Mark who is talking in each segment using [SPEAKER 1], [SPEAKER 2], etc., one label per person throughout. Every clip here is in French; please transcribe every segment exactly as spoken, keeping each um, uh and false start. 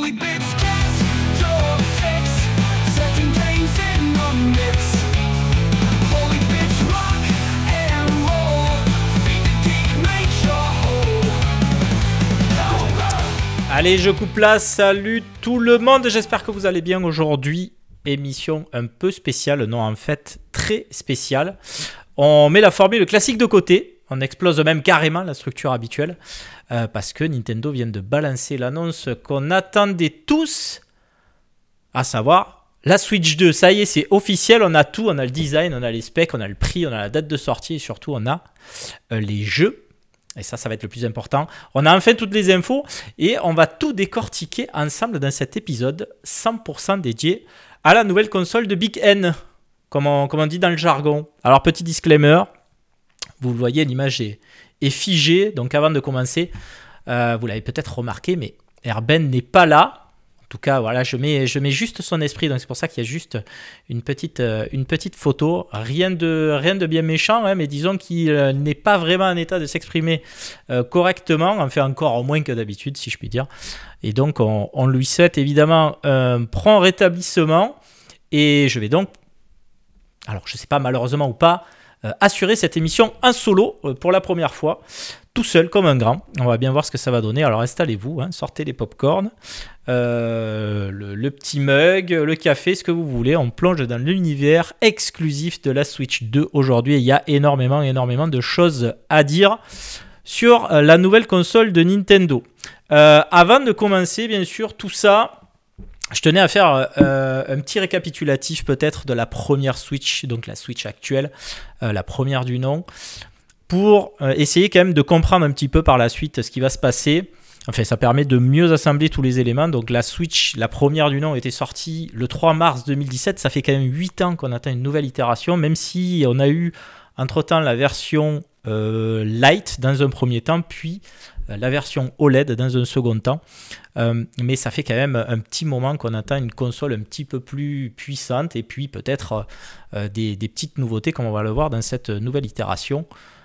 [SPEAKER 1] Holy bits, cast your fix, setting games in the mix. Holy bits, rock and roll, feed the geek, make sure whole.
[SPEAKER 2] Allez, je coupe là, salut tout le monde, j'espère que vous allez bien aujourd'hui. Émission un peu spéciale, non en fait très spéciale. On met la formule classique de côté, on explose même carrément la structure habituelle euh, parce que Nintendo vient de balancer l'annonce qu'on attendait tous, à savoir la Switch deux. Ça y est, c'est officiel, on a tout, on a le design, on a les specs, on a le prix, on a la date de sortie et surtout on a euh, les jeux. Et ça, ça va être le plus important. On a enfin toutes les infos et on va tout décortiquer ensemble dans cet épisode cent pour cent dédié à la nouvelle console de Big N, comme on, comme on dit dans le jargon. Alors, petit disclaimer, vous le voyez, l'image est, est figée. Donc, avant de commencer, euh, vous l'avez peut-être remarqué, mais Erben n'est pas là. En tout cas, voilà, je mets, je mets juste son esprit. Donc, c'est pour ça qu'il y a juste une petite, euh, une petite photo. Rien de, rien de bien méchant, hein, mais disons qu'il euh, n'est pas vraiment en état de s'exprimer euh, correctement. En fait, encore moins que d'habitude, si je puis dire. Et donc, on, on lui souhaite évidemment un prompt rétablissement. Et je vais donc, alors je ne sais pas malheureusement ou pas, euh, assurer cette émission en solo euh, pour la première fois, tout seul comme un grand. On va bien voir ce que ça va donner. Alors installez-vous, hein, sortez les pop-corn, euh, le, le petit mug, le café, ce que vous voulez. On plonge dans l'univers exclusif de la Switch deux aujourd'hui. Et il y a énormément, énormément de choses à dire sur euh, la nouvelle console de Nintendo. Euh, avant de commencer, bien sûr, tout ça, je tenais à faire euh, un petit récapitulatif peut-être de la première Switch, donc la Switch actuelle, euh, la première du nom, pour euh, essayer quand même de comprendre un petit peu par la suite ce qui va se passer. Enfin, ça permet de mieux assembler tous les éléments. Donc la Switch, la première du nom, était sortie le trois mars deux mille dix-sept. Ça fait quand même huit ans qu'on attend une nouvelle itération, même si on a eu entre-temps la version euh, Lite dans un premier temps, puis la version O L E D dans un second temps. Euh, mais ça fait quand même un petit moment qu'on attend une console un petit peu plus puissante et puis peut-être euh, des, des petites nouveautés comme on va le voir dans cette nouvelle itération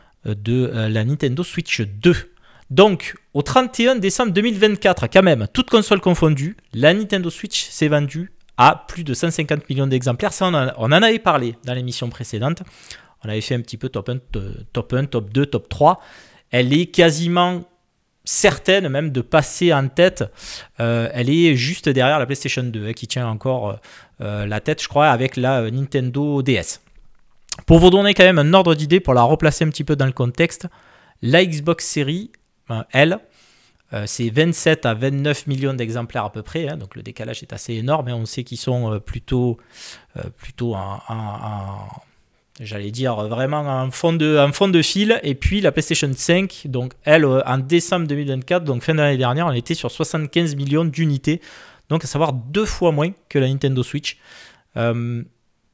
[SPEAKER 2] de euh, la Nintendo Switch deux. Donc, au trente et un décembre deux mille vingt-quatre, quand même, toutes consoles confondues, la Nintendo Switch s'est vendue à plus de cent cinquante millions d'exemplaires. Ça, on en, on en avait parlé dans l'émission précédente. On avait fait un petit peu top un, top un, top deux, top trois. Elle est quasiment certaine même de passer en tête. Euh, elle est juste derrière la PlayStation deux, hein, qui tient encore euh, la tête, je crois, avec la euh, Nintendo D S. Pour vous donner quand même un ordre d'idée, pour la replacer un petit peu dans le contexte, la Xbox Series, euh, elle, euh, c'est vingt-sept à vingt-neuf millions d'exemplaires à peu près, hein, donc le décalage est assez énorme, hein, on sait qu'ils sont euh, plutôt, euh, plutôt en... en, en J'allais dire vraiment en fond de, en fond de fil. Et puis la PlayStation cinq, donc elle, en décembre deux mille vingt-quatre, donc fin d'année dernière, on était sur soixante-quinze millions d'unités. Donc à savoir deux fois moins que la Nintendo Switch. Euh,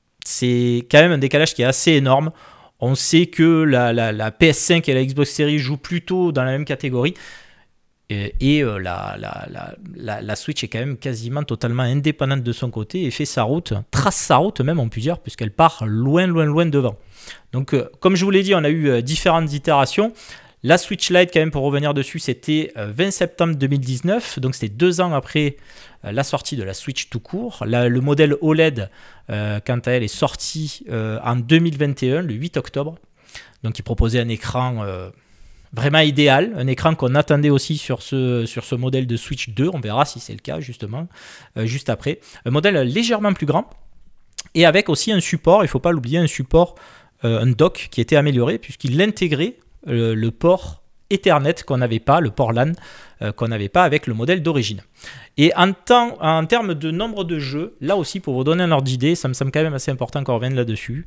[SPEAKER 2] c'est quand même un décalage qui est assez énorme. On sait que la, la, la P S cinq et la Xbox Series jouent plutôt dans la même catégorie. Et, et euh, la, la, la, la, la Switch est quand même quasiment totalement indépendante de son côté et fait sa route, trace sa route même on peut dire, puisqu'elle part loin, loin, loin devant. Donc euh, comme je vous l'ai dit, on a eu euh, différentes itérations. La Switch Lite, quand même pour revenir dessus, c'était euh, vingt septembre deux mille dix-neuf, donc c'était deux ans après euh, la sortie de la Switch tout court. La, le modèle O L E D, euh, quant à elle, est sorti euh, en deux mille vingt et un, le huit octobre. Donc il proposait un écran... Euh, Vraiment idéal, un écran qu'on attendait aussi sur ce, sur ce modèle de Switch deux, on verra si c'est le cas justement, euh, juste après. Un modèle légèrement plus grand et avec aussi un support, il ne faut pas l'oublier, un support, euh, un dock qui était amélioré puisqu'il intégrait euh, le port Ethernet qu'on n'avait pas, le port LAN euh, qu'on n'avait pas avec le modèle d'origine. Et en, temps, en termes de nombre de jeux, là aussi pour vous donner un ordre d'idée, ça me semble quand même assez important qu'on revienne là-dessus,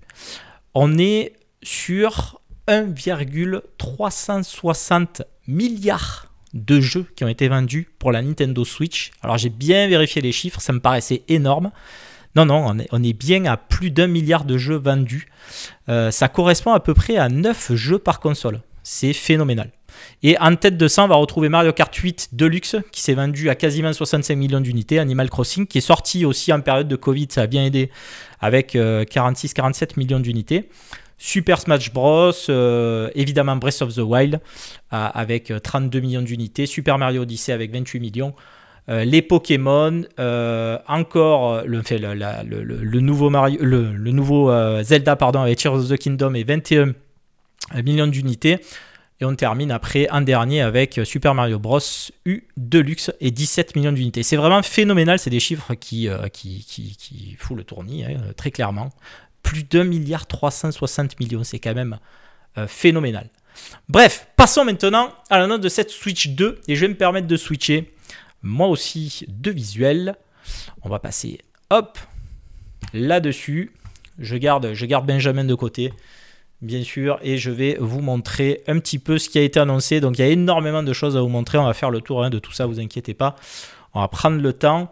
[SPEAKER 2] on est sur... un virgule trois cent soixante milliards de jeux qui ont été vendus pour la Nintendo Switch. Alors j'ai bien vérifié les chiffres, ça me paraissait énorme. Non, non, on est, on est bien à plus d'un milliard de jeux vendus. Euh, ça correspond à peu près à neuf jeux par console. C'est phénoménal. Et en tête de ça, on va retrouver Mario Kart huit Deluxe qui s'est vendu à quasiment soixante-cinq millions d'unités. Animal Crossing qui est sorti aussi en période de Covid, ça a bien aidé avec euh, quarante-six à quarante-sept millions d'unités. Super Smash Bros, euh, évidemment Breath of the Wild euh, avec trente-deux millions d'unités, Super Mario Odyssey avec vingt-huit millions, euh, les Pokémon, euh, encore le, fait, le, la, le, le, le nouveau, Mario, le, le nouveau euh, Zelda pardon, avec Tears of the Kingdom et vingt et un millions d'unités. Et on termine après en dernier avec Super Mario Bros. U Deluxe et dix-sept millions d'unités. C'est vraiment phénoménal, c'est des chiffres qui, euh, qui, qui, qui foutent le tournis, hein, très clairement. Plus d'un milliard trois cent soixante millions, c'est quand même euh, phénoménal. Bref, passons maintenant à la note de cette Switch deux. Et je vais me permettre de switcher, moi aussi, de visuel. On va passer, hop, là-dessus. Je garde, je garde Benjamin de côté. Bien sûr, et je vais vous montrer un petit peu ce qui a été annoncé. Donc, il y a énormément de choses à vous montrer. On va faire le tour hein, de tout ça, vous inquiétez pas. On va prendre le temps.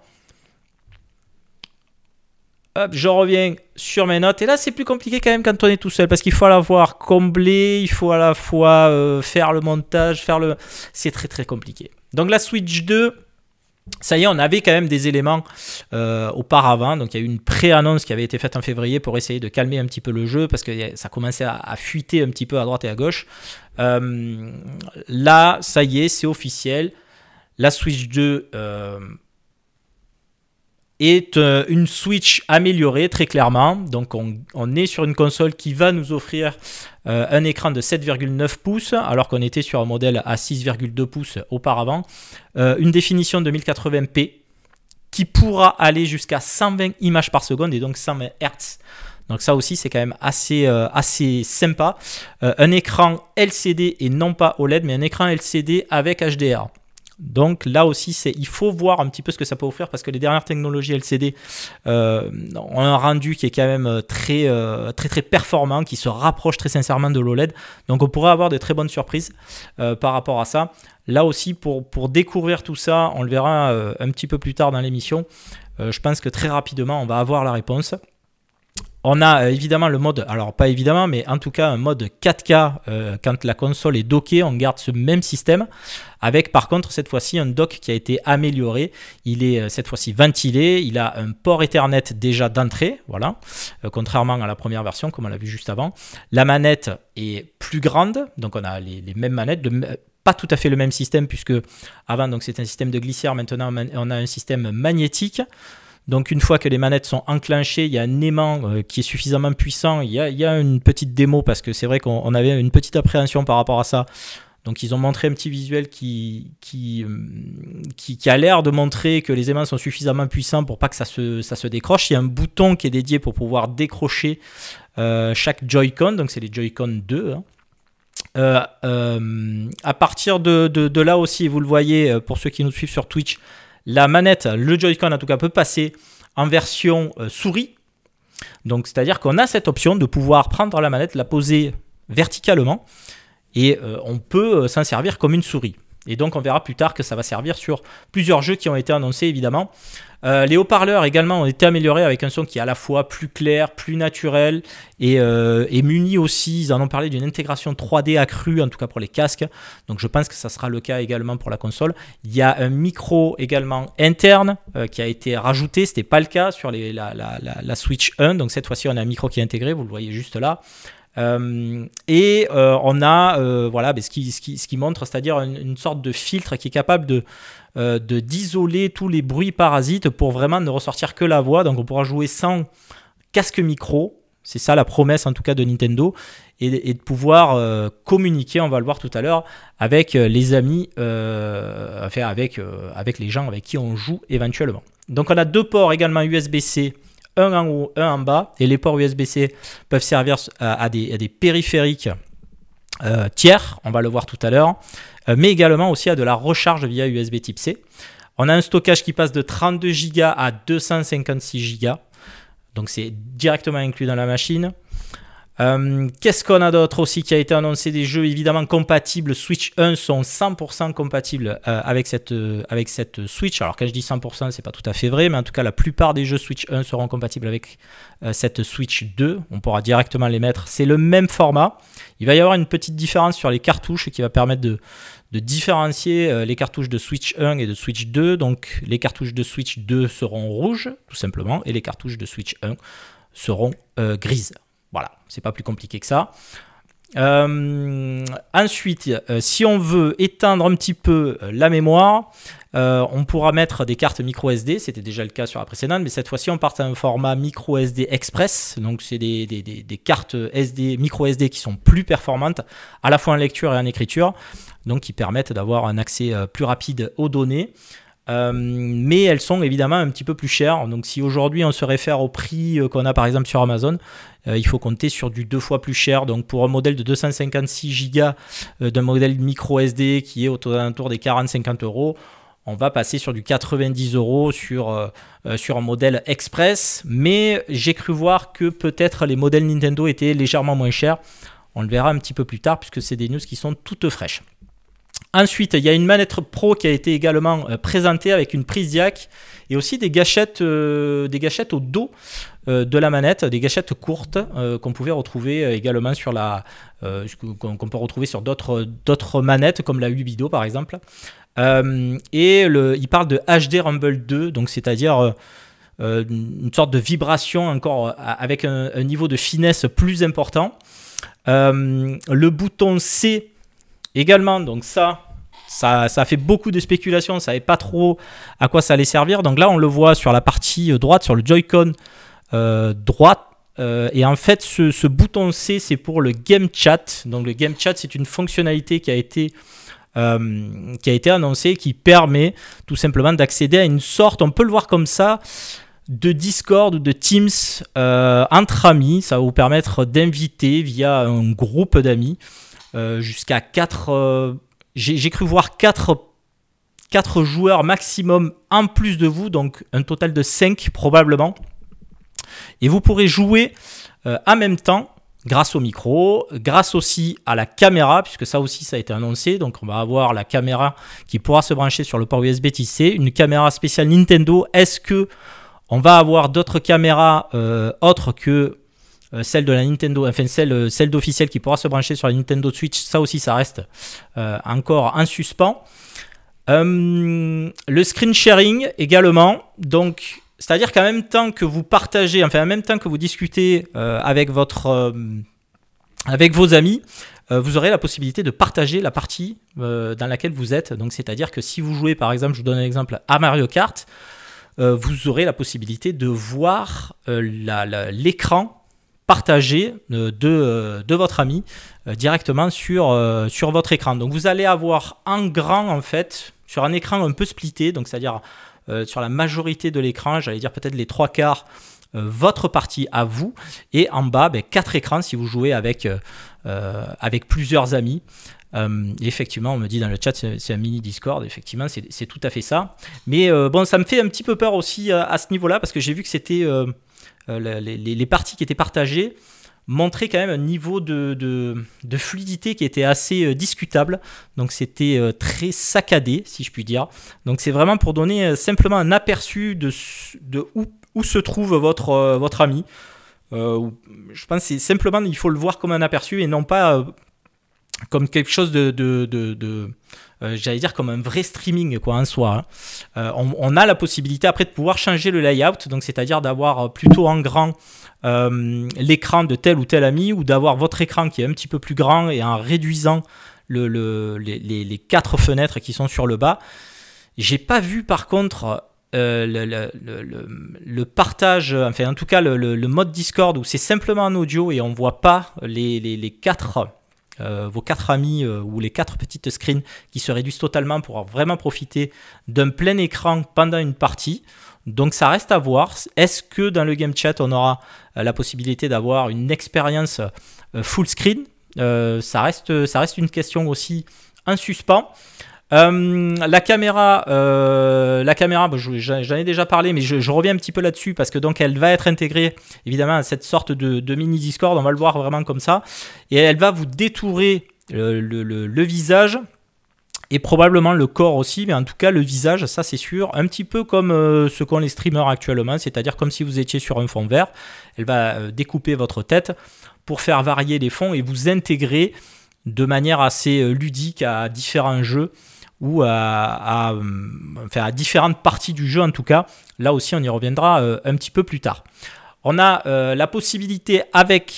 [SPEAKER 2] Hop, je reviens sur mes notes. Et là, c'est plus compliqué quand même quand on est tout seul, parce qu'il faut à la fois combler, il faut à la fois euh, faire le montage, faire le... C'est très, très compliqué. Donc, la Switch deux... Ça y est, on avait quand même des éléments euh, auparavant. Donc, il y a eu une pré-annonce qui avait été faite en février pour essayer de calmer un petit peu le jeu parce que ça commençait à, à fuiter un petit peu à droite et à gauche. Euh, là, ça y est, c'est officiel. La Switch deux euh, est euh, une Switch améliorée, très clairement. Donc, on, on est sur une console qui va nous offrir euh, un écran de sept virgule neuf pouces, alors qu'on était sur un modèle à six virgule deux pouces auparavant. Euh, une définition de mille quatre-vingts p qui pourra aller jusqu'à cent vingt images par seconde et donc cent vingt hertz. Donc ça aussi, c'est quand même assez, euh, assez sympa. Euh, un écran L C D et non pas O L E D, mais un écran L C D avec H D R. Donc là aussi, c'est, il faut voir un petit peu ce que ça peut offrir parce que les dernières technologies L C D euh, ont un rendu qui est quand même très, euh, très, très performant, qui se rapproche très sincèrement de l'O L E D. Donc on pourrait avoir de très bonnes surprises euh, par rapport à ça. Là aussi, pour, pour découvrir tout ça, on le verra euh, un petit peu plus tard dans l'émission. Euh, je pense que très rapidement, on va avoir la réponse. On a euh, évidemment le mode, alors pas évidemment, mais en tout cas un mode quatre K euh, quand la console est dockée, on garde ce même système avec par contre cette fois-ci un dock qui a été amélioré. Il est euh, cette fois-ci ventilé, il a un port Ethernet déjà d'entrée, voilà, euh, contrairement à la première version comme on l'a vu juste avant. La manette est plus grande, donc on a les, les mêmes manettes, de, pas tout à fait le même système puisque avant donc c'était un système de glissière, maintenant on a un système magnétique. Donc une fois que les manettes sont enclenchées, il y a un aimant euh, qui est suffisamment puissant. Il y a, il y a une petite démo parce que c'est vrai qu'on on avait une petite appréhension par rapport à ça. Donc ils ont montré un petit visuel qui, qui, qui, qui a l'air de montrer que les aimants sont suffisamment puissants pour pas que ça se, ça se décroche. Il y a un bouton qui est dédié pour pouvoir décrocher euh, chaque Joy-Con. Donc c'est les Joy-Con deux. Hein. Euh, euh, à partir de, de, de là aussi, vous le voyez, pour ceux qui nous suivent sur Twitch, la manette, le Joy-Con en tout cas, peut passer en version euh, souris. Donc, c'est-à-dire qu'on a cette option de pouvoir prendre la manette, la poser verticalement et euh, on peut euh, s'en servir comme une souris. Et donc, on verra plus tard que ça va servir sur plusieurs jeux qui ont été annoncés, évidemment. Euh, les haut-parleurs également ont été améliorés avec un son qui est à la fois plus clair, plus naturel et, euh, et muni aussi. Ils en ont parlé d'une intégration trois D accrue, en tout cas pour les casques. Donc je pense que ça sera le cas également pour la console. Il y a un micro également interne euh, qui a été rajouté. Ce n'était pas le cas sur les, la, la, la, la Switch un. Donc cette fois-ci, on a un micro qui est intégré. Vous le voyez juste là. Euh, et euh, on a euh, voilà, ce, qui, ce, qui, ce qui montre, c'est-à-dire une, une sorte de filtre qui est capable de, euh, de d'isoler tous les bruits parasites pour vraiment ne ressortir que la voix. Donc on pourra jouer sans casque micro, c'est ça la promesse en tout cas de Nintendo, et, et de pouvoir euh, communiquer, on va le voir tout à l'heure, avec les amis, euh, enfin avec, euh, avec les gens avec qui on joue éventuellement. Donc on a deux ports également U S B-C, un en haut, un en bas, et les ports U S B-C peuvent servir à, à, des, à des périphériques euh, tiers, on va le voir tout à l'heure, euh, mais également aussi à de la recharge via U S B type C. On a un stockage qui passe de trente-deux giga à deux cent cinquante-six giga, donc c'est directement inclus dans la machine. Euh, qu'est-ce qu'on a d'autre aussi qui a été annoncé? Des jeux évidemment compatibles Switch un sont cent pour cent compatibles euh, avec, cette, euh, avec cette Switch. Alors quand je dis cent pour cent, c'est pas tout à fait vrai, mais en tout cas la plupart des jeux Switch un seront compatibles avec euh, cette Switch deux. On pourra directement les mettre. C'est le même format. Il va y avoir une petite différence sur les cartouches qui va permettre de, de différencier euh, les cartouches de Switch un et de Switch deux. Donc les cartouches de Switch deux seront rouges tout simplement et les cartouches de Switch un seront euh, grises. Voilà, c'est pas plus compliqué que ça. Euh, ensuite, euh, si on veut étendre un petit peu euh, la mémoire, euh, on pourra mettre des cartes micro S D. C'était déjà le cas sur la précédente, mais cette fois-ci, on part à un format micro S D Express. Donc, c'est des, des, des, des cartes S D, micro S D qui sont plus performantes, à la fois en lecture et en écriture, donc qui permettent d'avoir un accès euh, plus rapide aux données. Euh, mais elles sont évidemment un petit peu plus chères. Donc si aujourd'hui on se réfère au prix euh, qu'on a par exemple sur Amazon, euh, il faut compter sur du deux fois plus cher. Donc pour un modèle de deux cent cinquante-six gigas euh, d'un modèle micro S D qui est autour des quarante à cinquante euros, on va passer sur du quatre-vingt-dix euros sur, euh, euh, sur un modèle Express. Mais j'ai cru voir que peut-être les modèles Nintendo étaient légèrement moins chers. On le verra un petit peu plus tard puisque c'est des news qui sont toutes fraîches. Ensuite, il y a une manette Pro qui a été également euh, présentée avec une prise jack et aussi des gâchettes, euh, des gâchettes au dos euh, de la manette, des gâchettes courtes euh, qu'on pouvait retrouver euh, également sur la, euh, qu'on, qu'on peut retrouver sur d'autres, d'autres manettes comme la Ubido par exemple. Euh, et le, il parle de H D Rumble deux, donc c'est-à-dire euh, une sorte de vibration encore euh, avec un, un niveau de finesse plus important. Euh, le bouton C également, donc ça, ça, ça a fait beaucoup de spéculations, on ne savait pas trop à quoi ça allait servir. Donc là, on le voit sur la partie droite, sur le Joy-Con euh, droite. Euh, et en fait, ce, ce bouton C, c'est pour le Game Chat. Donc le Game Chat, c'est une fonctionnalité qui a été, euh, qui a été annoncée, qui permet tout simplement d'accéder à une sorte, on peut le voir comme ça, de Discord ou de Teams euh, entre amis. Ça va vous permettre d'inviter via un groupe d'amis Euh, jusqu'à quatre, euh, j'ai, j'ai cru voir quatre joueurs maximum en plus de vous, donc un total de cinq probablement. Et vous pourrez jouer euh, en même temps grâce au micro, grâce aussi à la caméra, puisque ça aussi ça a été annoncé. Donc on va avoir la caméra qui pourra se brancher sur le port U S B Type C, une caméra spéciale Nintendo. Est-ce que on va avoir d'autres caméras euh, autres que Euh, celle de la Nintendo, enfin celle, celle d'officielle qui pourra se brancher sur la Nintendo Switch? Ça aussi, ça reste euh, encore en suspens. Euh, le screen sharing également, donc c'est-à-dire qu'en même temps que vous partagez, enfin en même temps que vous discutez euh, avec votre, euh, avec vos amis, euh, vous aurez la possibilité de partager la partie euh, dans laquelle vous êtes. Donc c'est-à-dire que si vous jouez, par exemple, je vous donne un exemple, à Mario Kart, euh, vous aurez la possibilité de voir euh, la, la, l'écran partagé de, de votre ami euh, directement sur, euh, sur votre écran. Donc vous allez avoir en grand en fait, sur un écran un peu splitté, donc c'est-à-dire euh, sur la majorité de l'écran, j'allais dire peut-être les trois quarts, euh, votre partie à vous, et en bas, ben, quatre écrans si vous jouez avec, euh, avec plusieurs amis. Euh, effectivement, on me dit dans le chat, c'est, c'est un mini Discord. Effectivement, c'est, c'est tout à fait ça. Mais euh, bon, ça me fait un petit peu peur aussi à, à ce niveau-là, parce que j'ai vu que c'était... Euh, Euh, les, les, les parties qui étaient partagées montraient quand même un niveau de, de, de fluidité qui était assez euh, discutable. Donc c'était euh, très saccadé, si je puis dire. Donc c'est vraiment pour donner euh, simplement un aperçu de, de où, où se trouve votre, euh, votre ami. Euh, je pense que c'est simplement, il faut le voir comme un aperçu et non pas euh, comme quelque chose de... de, de, de Euh, j'allais dire comme un vrai streaming quoi, en soi. Hein. Euh, on, on a la possibilité après de pouvoir changer le layout, donc c'est-à-dire d'avoir plutôt en grand euh, l'écran de tel ou tel ami, ou d'avoir votre écran qui est un petit peu plus grand et en réduisant le, le, les, les, les quatre fenêtres qui sont sur le bas. J'ai pas vu par contre euh, le, le, le, le partage, enfin en tout cas le, le, le mode Discord où c'est simplement en audio et on voit pas les, les, les quatre... Euh, vos quatre amis euh, ou les quatre petites screens qui se réduisent totalement pour vraiment profiter d'un plein écran pendant une partie. Donc ça reste à voir. Est-ce que dans le Game Chat on aura euh, la possibilité d'avoir une expérience euh, full screen? euh, ça, reste, ça reste une question aussi en suspens. Euh, la caméra, euh, la caméra, bah, je, j'en ai déjà parlé, mais je, je reviens un petit peu là-dessus parce que donc elle va être intégrée évidemment à cette sorte de, de mini Discord. On va le voir vraiment comme ça, et elle va vous détourer le, le, le, le visage et probablement le corps aussi, mais en tout cas le visage, ça c'est sûr, un petit peu comme euh, ce qu'ont les streamers actuellement, c'est-à-dire comme si vous étiez sur un fond vert. Elle va euh, découper votre tête pour faire varier les fonds et vous intégrer de manière assez euh, ludique à différents jeux ou à, à, enfin à différentes parties du jeu en tout cas. Là aussi, on y reviendra euh, un petit peu plus tard. On a euh, la possibilité avec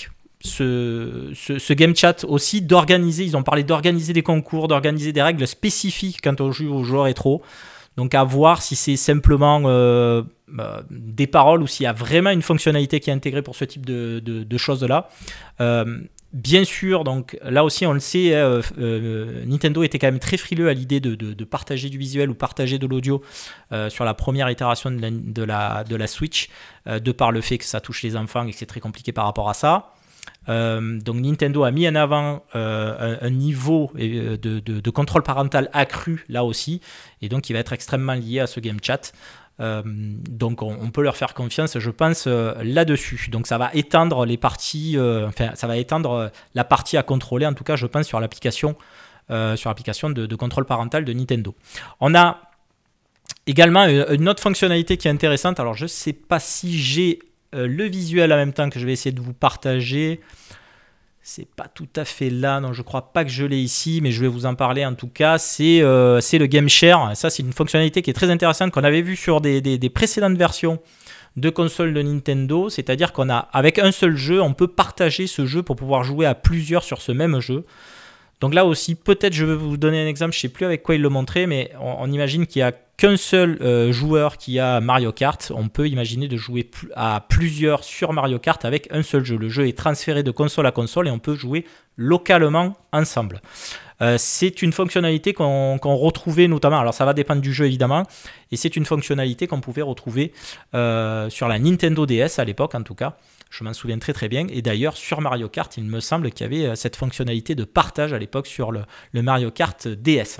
[SPEAKER 2] ce, ce, ce game chat aussi, d'organiser, ils ont parlé d'organiser des concours, d'organiser des règles spécifiques quand on joue aux jeux rétro. Donc à voir si c'est simplement euh, euh, des paroles ou s'il y a vraiment une fonctionnalité qui est intégrée pour ce type de, de, de choses-là. Euh, Bien sûr, donc là aussi on le sait, euh, euh, Nintendo était quand même très frileux à l'idée de, de, de partager du visuel ou partager de l'audio euh, sur la première itération de la, de la, de la Switch, euh, de par le fait que ça touche les enfants et que c'est très compliqué par rapport à ça. Euh, donc Nintendo a mis en avant euh, un, un niveau de, de, de contrôle parental accru là aussi, et donc il va être extrêmement lié à ce game chat. Euh, donc on, on peut leur faire confiance, je pense, euh, là-dessus. Donc ça va étendre les parties, euh, enfin ça va étendre euh, la partie à contrôler, en tout cas je pense sur l'application, euh, sur l'application de, de contrôle parental de Nintendo. On a également une, une autre fonctionnalité qui est intéressante. Alors je sais pas si j'ai euh, le visuel en même temps que je vais essayer de vous partager. C'est pas tout à fait là, non, je crois pas que je l'ai ici, mais je vais vous en parler en tout cas. C'est, euh, c'est le Game Share. Ça, c'est une fonctionnalité qui est très intéressante qu'on avait vue sur des, des, des précédentes versions de consoles de Nintendo. C'est-à-dire qu'on a, avec un seul jeu, on peut partager ce jeu pour pouvoir jouer à plusieurs sur ce même jeu. Donc là aussi, peut-être je vais vous donner un exemple, je ne sais plus avec quoi il le montrait, mais on, on imagine qu'il n'y a qu'un seul euh, joueur qui a Mario Kart. On peut imaginer de jouer pl- à plusieurs sur Mario Kart avec un seul jeu. Le jeu est transféré de console à console et on peut jouer localement ensemble. Euh, c'est une fonctionnalité qu'on, qu'on retrouvait notamment, alors ça va dépendre du jeu évidemment, et c'est une fonctionnalité qu'on pouvait retrouver euh, sur la Nintendo D S à l'époque en tout cas. Je m'en souviens très très bien. Et d'ailleurs, sur Mario Kart, il me semble qu'il y avait cette fonctionnalité de partage à l'époque sur le, le Mario Kart D S.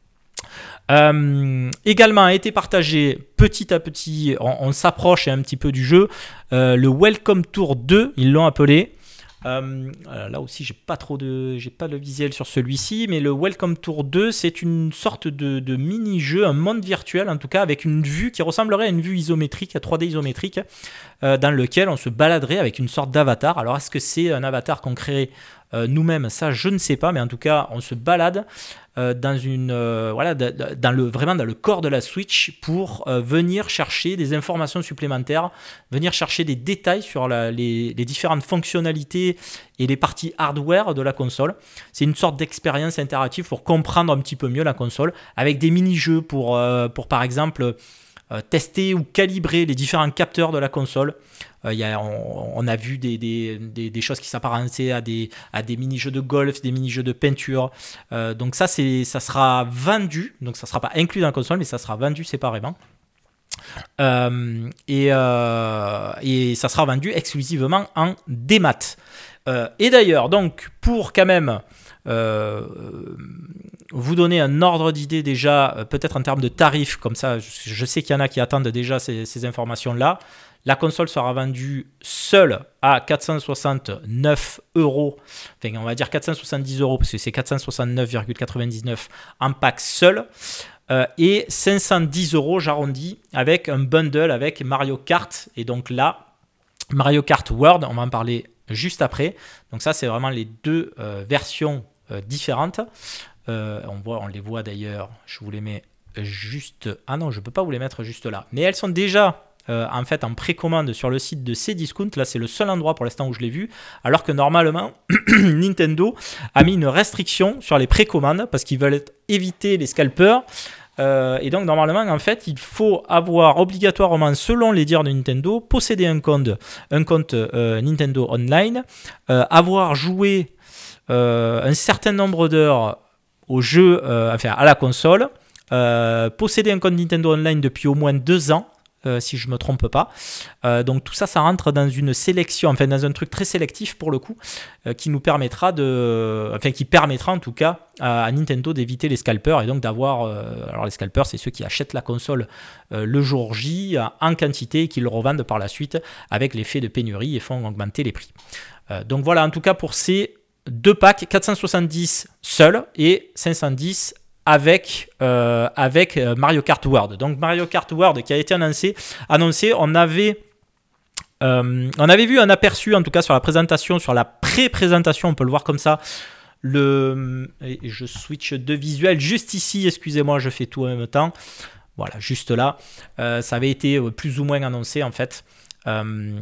[SPEAKER 2] Euh, également a été partagé petit à petit, on, on s'approche un petit peu du jeu, euh, le Welcome Tour deux, ils l'ont appelé. Euh, là aussi, j'ai pas trop de, j'ai pas de visuel sur celui-ci, mais le Welcome Tour deux, c'est une sorte de, de mini-jeu, un monde virtuel en tout cas, avec une vue qui ressemblerait à une vue isométrique, à trois D isométrique, euh, dans lequel on se baladerait avec une sorte d'avatar. Alors, est-ce que c'est un avatar qu'on créerait euh, nous-mêmes? Ça, je ne sais pas, mais en tout cas, on se balade euh, dans une, euh, voilà, dans le, vraiment dans le corps de la Switch pour euh, venir chercher des informations supplémentaires, venir chercher des détails sur la, les, les différentes fonctionnalités et les parties hardware de la console. C'est une sorte d'expérience interactive pour comprendre un petit peu mieux la console, avec des mini-jeux pour, euh, pour par exemple, euh, tester ou calibrer les différents capteurs de la console. Euh, y a, on, on a vu des, des, des, des choses qui s'apparentaient à des, à des mini-jeux de golf, des mini-jeux de peinture. Euh, donc ça, c'est, ça sera vendu, donc ça ne sera pas inclus dans la console, mais ça sera vendu séparément. Euh, et, euh, et ça sera vendu exclusivement en démat. Euh, et d'ailleurs, donc, pour quand même euh, vous donner un ordre d'idée déjà, euh, peut-être en termes de tarifs, comme ça, je, je sais qu'il y en a qui attendent déjà ces, ces informations-là. La console sera vendue seule à quatre cent soixante-neuf euros, enfin on va dire quatre cent soixante-dix euros parce que c'est quatre cent soixante-neuf virgule quatre-vingt-dix-neuf en pack seul, euh, et cinq cent dix euros j'arrondis avec un bundle avec Mario Kart. Et donc là, Mario Kart World, on va en parler juste après. Donc ça, c'est vraiment les deux euh, versions euh, différentes. Euh, on, voit, on les voit d'ailleurs, je vous les mets juste... Ah non, je ne peux pas vous les mettre juste là. Mais elles sont déjà... Euh, en fait en précommande sur le site de Cdiscount. Là, c'est le seul endroit pour l'instant où je l'ai vu, alors que normalement Nintendo a mis une restriction sur les précommandes parce qu'ils veulent éviter les scalpers. Euh, et donc normalement en fait il faut avoir obligatoirement, selon les dires de Nintendo, posséder un compte, un compte euh, Nintendo Online, euh, avoir joué euh, un certain nombre d'heures au jeu, euh, enfin à la console, euh, posséder un compte Nintendo Online depuis au moins deux ans. Euh, si je ne me trompe pas. Euh, donc tout ça, ça rentre dans une sélection, enfin dans un truc très sélectif pour le coup, euh, qui nous permettra de, enfin qui permettra en tout cas à, à Nintendo d'éviter les scalpers et donc d'avoir, euh, alors les scalpers, c'est ceux qui achètent la console euh, le jour J euh, en quantité et qui le revendent par la suite avec l'effet de pénurie et font augmenter les prix. Euh, donc voilà, en tout cas pour ces deux packs, quatre cent soixante-dix seuls et cinq cent dix avec, euh, avec Mario Kart World. Donc Mario Kart World qui a été annoncé, annoncé on, avait, euh, on avait vu un aperçu en tout cas sur la présentation, sur la pré-présentation, on peut le voir comme ça. Le, et je switch de visuel juste ici, excusez-moi, je fais tout en même temps. Voilà, juste là. Euh, ça avait été plus ou moins annoncé en fait. euh,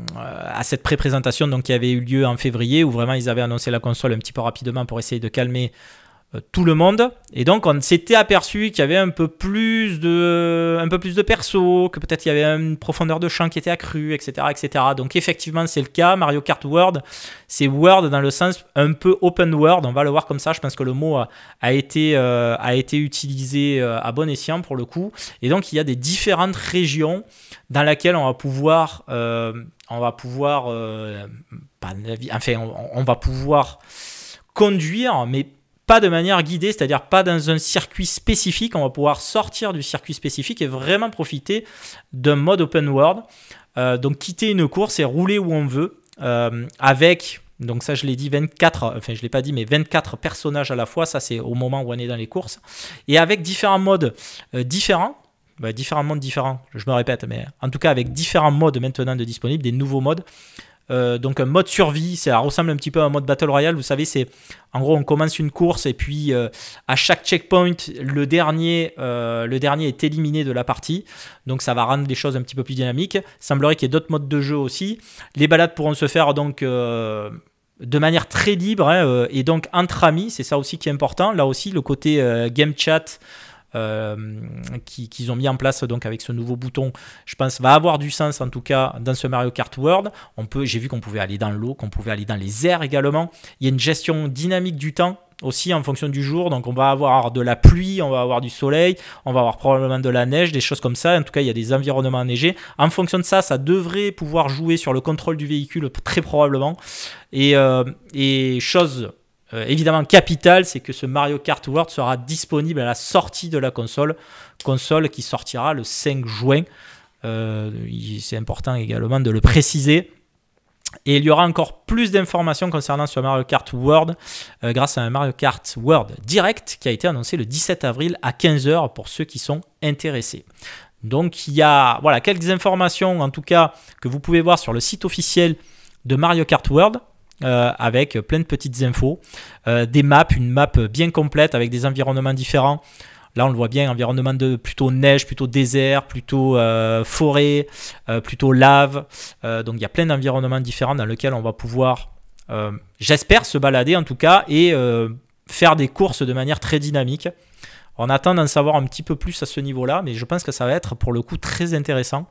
[SPEAKER 2] à cette pré-présentation donc, qui avait eu lieu en février, où vraiment ils avaient annoncé la console un petit peu rapidement pour essayer de calmer euh, tout le monde. Et donc on s'était aperçu qu'il y avait un peu plus de, un peu plus de perso, que peut-être il y avait une profondeur de champ qui était accrue, et cetera, et cetera. Donc effectivement c'est le cas. Mario Kart World, c'est World dans le sens un peu open world, on va le voir comme ça. Je pense que le mot a, a, été, euh, a été utilisé euh, à bon escient pour le coup. Et donc il y a des différentes régions dans lesquelles on va pouvoir, euh, on va pouvoir, euh, pas, enfin on, on va pouvoir conduire, mais pas de manière guidée, c'est-à-dire pas dans un circuit spécifique. On va pouvoir sortir du circuit spécifique et vraiment profiter d'un mode open world. Euh, donc quitter une course et rouler où on veut. Euh, avec, donc ça je l'ai dit, vingt-quatre, enfin je l'ai pas dit, mais vingt-quatre personnages à la fois, ça c'est au moment où on est dans les courses, et avec différents modes euh, différents, bah, différents modes différents, je me répète, mais en tout cas avec différents modes maintenant de disponibles, des nouveaux modes. Euh, donc un mode survie, ça ressemble un petit peu à un mode Battle Royale, vous savez, c'est en gros on commence une course et puis euh, à chaque checkpoint, le dernier, euh, le dernier est éliminé de la partie, donc ça va rendre les choses un petit peu plus dynamiques. Il semblerait qu'il y ait d'autres modes de jeu aussi. Les balades pourront se faire donc euh, de manière très libre hein, euh, et donc entre amis, c'est ça aussi qui est important. Là aussi, le côté euh, game chat Euh, qui, qu'ils ont mis en place donc avec ce nouveau bouton, je pense va avoir du sens en tout cas dans ce Mario Kart World. On peut, j'ai vu qu'on pouvait aller dans l'eau, qu'on pouvait aller dans les airs également. Il y a une gestion dynamique du temps aussi en fonction du jour, donc on va avoir de la pluie, on va avoir du soleil, on va avoir probablement de la neige, des choses comme ça. En tout cas il y a des environnements enneigés. En fonction de ça, ça devrait pouvoir jouer sur le contrôle du véhicule très probablement. Et, euh, et chose Euh, évidemment capital, c'est que ce Mario Kart World sera disponible à la sortie de la console, console qui sortira le cinq juin. Euh, c'est important également de le préciser. Et il y aura encore plus d'informations concernant ce Mario Kart World euh, grâce à un Mario Kart World Direct qui a été annoncé le dix-sept avril à quinze heures pour ceux qui sont intéressés. Donc il y a voilà, quelques informations en tout cas que vous pouvez voir sur le site officiel de Mario Kart World. Euh, avec plein de petites infos, euh, des maps, une map bien complète avec des environnements différents. Là, on le voit bien, environnement de plutôt neige, plutôt désert, plutôt euh, forêt, euh, plutôt lave. Euh, donc, il y a plein d'environnements différents dans lesquels on va pouvoir, euh, j'espère, se balader en tout cas et euh, faire des courses de manière très dynamique. On attend d'en savoir un petit peu plus à ce niveau-là, mais je pense que ça va être pour le coup très intéressant.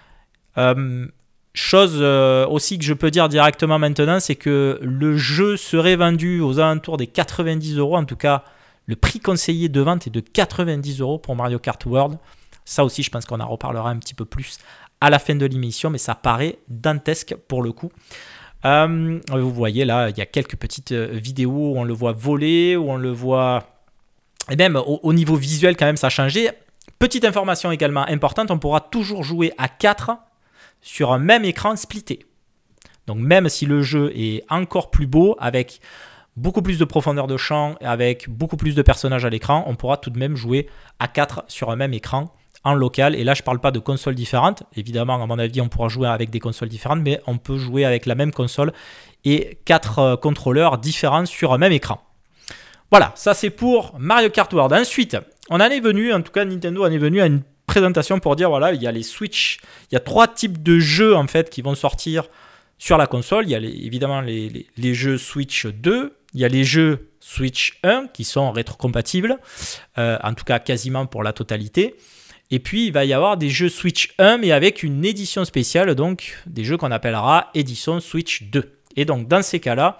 [SPEAKER 2] Euh, Chose euh, aussi que je peux dire directement maintenant, c'est que le jeu serait vendu aux alentours des quatre-vingt-dix euros. En tout cas, le prix conseillé de vente est de quatre-vingt-dix euros pour Mario Kart World. Ça aussi, je pense qu'on en reparlera un petit peu plus à la fin de l'émission, mais ça paraît dantesque pour le coup. Euh, vous voyez là, il y a quelques petites vidéos où on le voit voler, où on le voit... Et même au, au niveau visuel, quand même, ça a changé. Petite information également importante, on pourra toujours jouer à quatre sur un même écran splitté. Donc même si le jeu est encore plus beau, avec beaucoup plus de profondeur de champ, avec beaucoup plus de personnages à l'écran, on pourra tout de même jouer à quatre sur un même écran en local. Et là, je ne parle pas de consoles différentes. Évidemment, à mon avis, on pourra jouer avec des consoles différentes, mais on peut jouer avec la même console et quatre euh, contrôleurs différents sur un même écran. Voilà, ça c'est pour Mario Kart World. Ensuite, on en est venu, en tout cas Nintendo en est venu à une présentation pour dire voilà, il y a les Switch, il y a trois types de jeux en fait qui vont sortir sur la console. Il y a les, évidemment les, les, les jeux Switch deux, il y a les jeux Switch un qui sont rétrocompatibles, euh, en tout cas quasiment pour la totalité. Et puis il va y avoir des jeux Switch un mais avec une édition spéciale, donc des jeux qu'on appellera édition Switch deux. Et donc dans ces cas-là,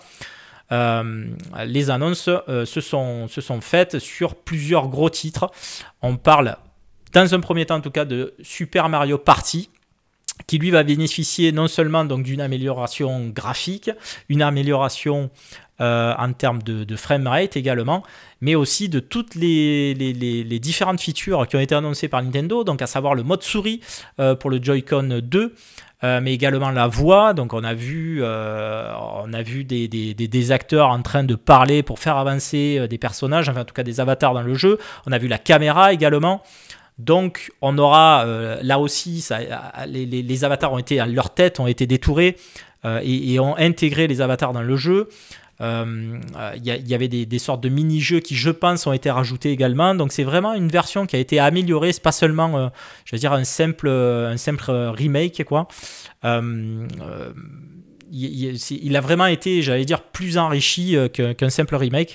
[SPEAKER 2] Euh, les annonces euh, se, sont, se sont faites sur plusieurs gros titres. On parle dans un premier temps en tout cas de Super Mario Party, qui lui va bénéficier non seulement donc, d'une amélioration graphique, une amélioration euh, en termes de, de framerate également, mais aussi de toutes les, les, les, les différentes features qui ont été annoncées par Nintendo, donc à savoir le mode souris euh, pour le Joy-Con deux, Euh, mais également la voix. Donc on a vu, euh, on a vu des, des, des acteurs en train de parler pour faire avancer euh, des personnages, enfin en tout cas des avatars dans le jeu. On a vu la caméra également. Donc on aura euh, là aussi, ça, les, les, les avatars ont été, leurs têtes ont été détourées euh, et, et ont intégré les avatars dans le jeu. Euh, Il y, y avait des, des sortes de mini-jeux qui, je pense, ont été rajoutés également. Donc c'est vraiment une version qui a été améliorée. C'est pas seulement, euh, je veux dire, un simple, un simple remake, quoi. Euh, euh, Il, il a vraiment été, j'allais dire, plus enrichi qu'un, qu'un simple remake.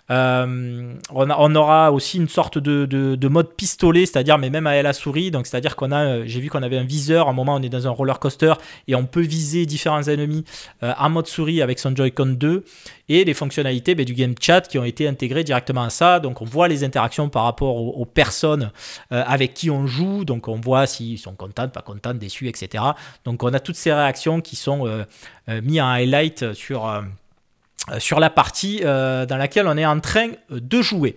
[SPEAKER 2] Euh, on, a, on aura aussi une sorte de, de, de mode pistolet, c'est-à-dire, mais même à la souris. Donc, c'est-à-dire qu'on a, j'ai vu qu'on avait un viseur. À un moment, on est dans un roller coaster et on peut viser différents ennemis euh, en mode souris avec son Joy-Con deux. Et les fonctionnalités ben, du game chat qui ont été intégrées directement à ça. Donc, on voit les interactions par rapport aux, aux personnes euh, avec qui on joue. Donc, on voit s'ils sont contents, pas contents, déçus, et cetera. Donc, on a toutes ces réactions qui sont euh, euh, mises en highlight sur, euh, sur la partie euh, dans laquelle on est en train de jouer.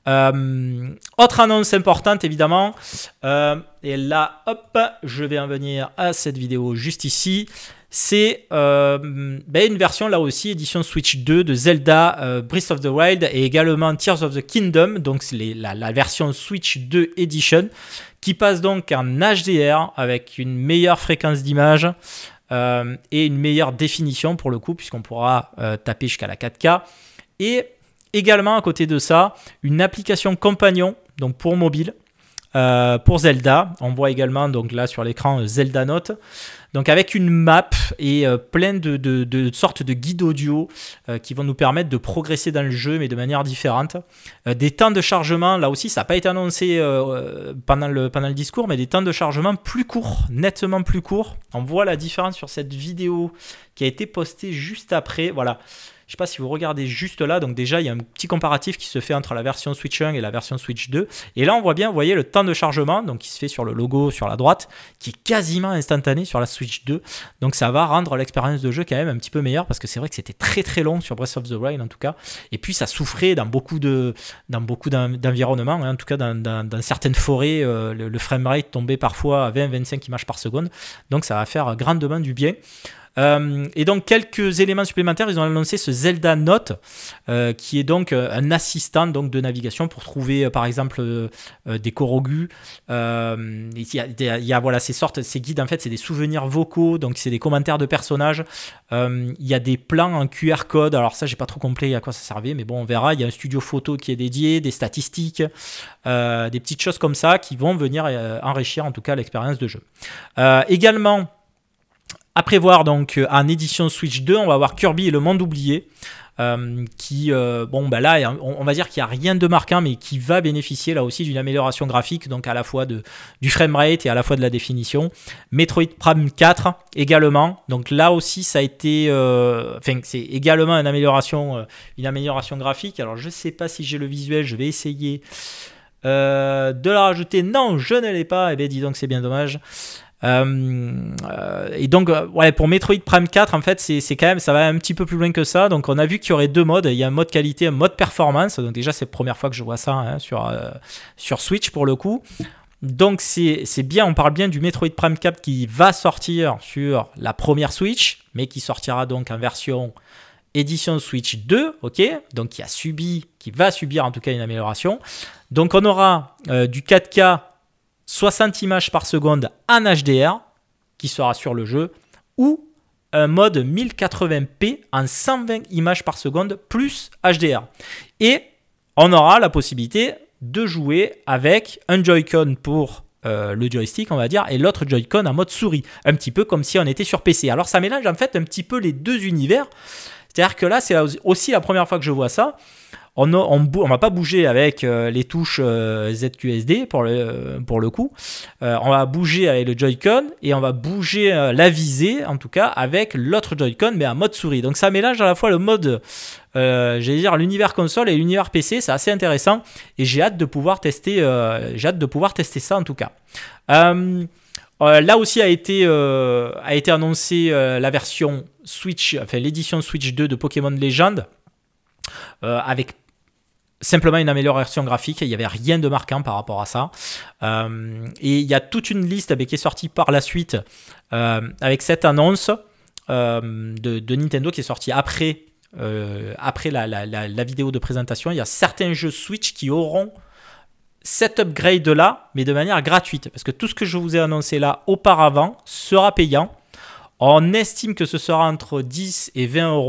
[SPEAKER 2] Euh, autre annonce importante, évidemment. Euh, et là, hop, je vais en venir à cette vidéo juste ici. C'est euh, ben une version là aussi édition Switch deux de Zelda euh, Breath of the Wild et également Tears of the Kingdom, donc c'est les, la, la version Switch deux Edition qui passe donc en H D R avec une meilleure fréquence d'image euh, et une meilleure définition pour le coup puisqu'on pourra euh, taper jusqu'à la quatre K et également à côté de ça une application compagnon donc pour mobile. Euh, pour Zelda, on voit également donc là sur l'écran Zelda Note, donc avec une map et euh, plein de, de, de sortes de guides audio euh, qui vont nous permettre de progresser dans le jeu mais de manière différente. Euh, des temps de chargement, là aussi ça n'a pas été annoncé euh, pendant, le, pendant le discours, mais des temps de chargement plus courts, nettement plus courts. On voit la différence sur cette vidéo qui a été postée juste après, voilà. Je ne sais pas si vous regardez juste là, donc déjà il y a un petit comparatif qui se fait entre la version Switch un et la version Switch deux. Et là on voit bien, vous voyez le temps de chargement, donc qui se fait sur le logo sur la droite, qui est quasiment instantané sur la Switch deux. Donc ça va rendre l'expérience de jeu quand même un petit peu meilleure, parce que c'est vrai que c'était très très long sur Breath of the Wild en tout cas. Et puis ça souffrait dans beaucoup, de, dans beaucoup d'environnements, hein, en tout cas dans, dans, dans certaines forêts, euh, le, le framerate tombait parfois à vingt à vingt-cinq images par seconde. Donc ça va faire grandement du bien. Euh, et donc quelques éléments supplémentaires, ils ont annoncé ce Zelda Note euh, qui est donc euh, un assistant donc, de navigation pour trouver euh, par exemple euh, euh, des korogus. Euh, il y a, il y a voilà, ces sortes, ces guides en fait c'est des souvenirs vocaux, donc c'est des commentaires de personnages. Euh, il y a des plans en Q R code, alors ça j'ai pas trop compris à quoi ça servait, mais bon on verra. Il y a un studio photo qui est dédié, des statistiques, euh, des petites choses comme ça qui vont venir euh, enrichir en tout cas l'expérience de jeu. Euh, également à prévoir donc en édition Switch deux, on va avoir Kirby et le monde oublié, euh, qui, euh, bon bah là, on, on va dire qu'il n'y a rien de marquant, mais qui va bénéficier là aussi d'une amélioration graphique, donc à la fois de, du framerate et à la fois de la définition. Metroid Prime quatre également, donc là aussi ça a été, euh, enfin c'est également une amélioration, euh, une amélioration graphique. Alors je ne sais pas si j'ai le visuel, je vais essayer euh, de la rajouter. Non, je ne l'ai pas, et eh bien dis donc c'est bien dommage. Euh, euh, et donc euh, ouais, pour Metroid Prime quatre en fait c'est, c'est quand même, ça va un petit peu plus loin que ça. Donc on a vu qu'il y aurait deux modes, il y a un mode qualité, un mode performance. Donc déjà c'est la première fois que je vois ça hein, sur, euh, sur Switch pour le coup. Donc c'est, c'est bien, on parle bien du Metroid Prime quatre qui va sortir sur la première Switch, mais qui sortira donc en version édition Switch deux, ok, donc qui a subi, qui va subir en tout cas une amélioration. Donc on aura euh, du quatre K soixante images par seconde en H D R qui sera sur le jeu, ou un mode mille quatre-vingts p en cent vingt images par seconde plus H D R. Et on aura la possibilité de jouer avec un Joy-Con pour euh, le joystick, on va dire, et l'autre Joy-Con en mode souris, un petit peu comme si on était sur P C. Alors ça mélange en fait un petit peu les deux univers. C'est-à-dire que là, c'est aussi la première fois que je vois ça. On ne on, on va pas bouger avec euh, les touches euh, Z Q S D pour le, pour le coup. Euh, on va bouger avec le Joy-Con et on va bouger euh, la visée, en tout cas, avec l'autre Joy-Con, mais en mode souris. Donc ça mélange à la fois le mode, euh, j'allais dire, l'univers console et l'univers P C. C'est assez intéressant et j'ai hâte de pouvoir tester, euh, j'ai hâte de pouvoir tester ça en tout cas. Euh, Euh, là aussi a été, euh, a été annoncée euh, la version Switch, enfin l'édition Switch deux de Pokémon Legend, euh, avec simplement une amélioration graphique. Il n'y avait rien de marquant par rapport à ça. Euh, et il y a toute une liste avec, qui est sortie par la suite euh, avec cette annonce euh, de, de Nintendo qui est sortie après, euh, après la, la, la, la vidéo de présentation. Il y a certains jeux Switch qui auront cet upgrade-là, mais de manière gratuite. Parce que tout ce que je vous ai annoncé là auparavant sera payant. On estime que ce sera entre dix et vingt euros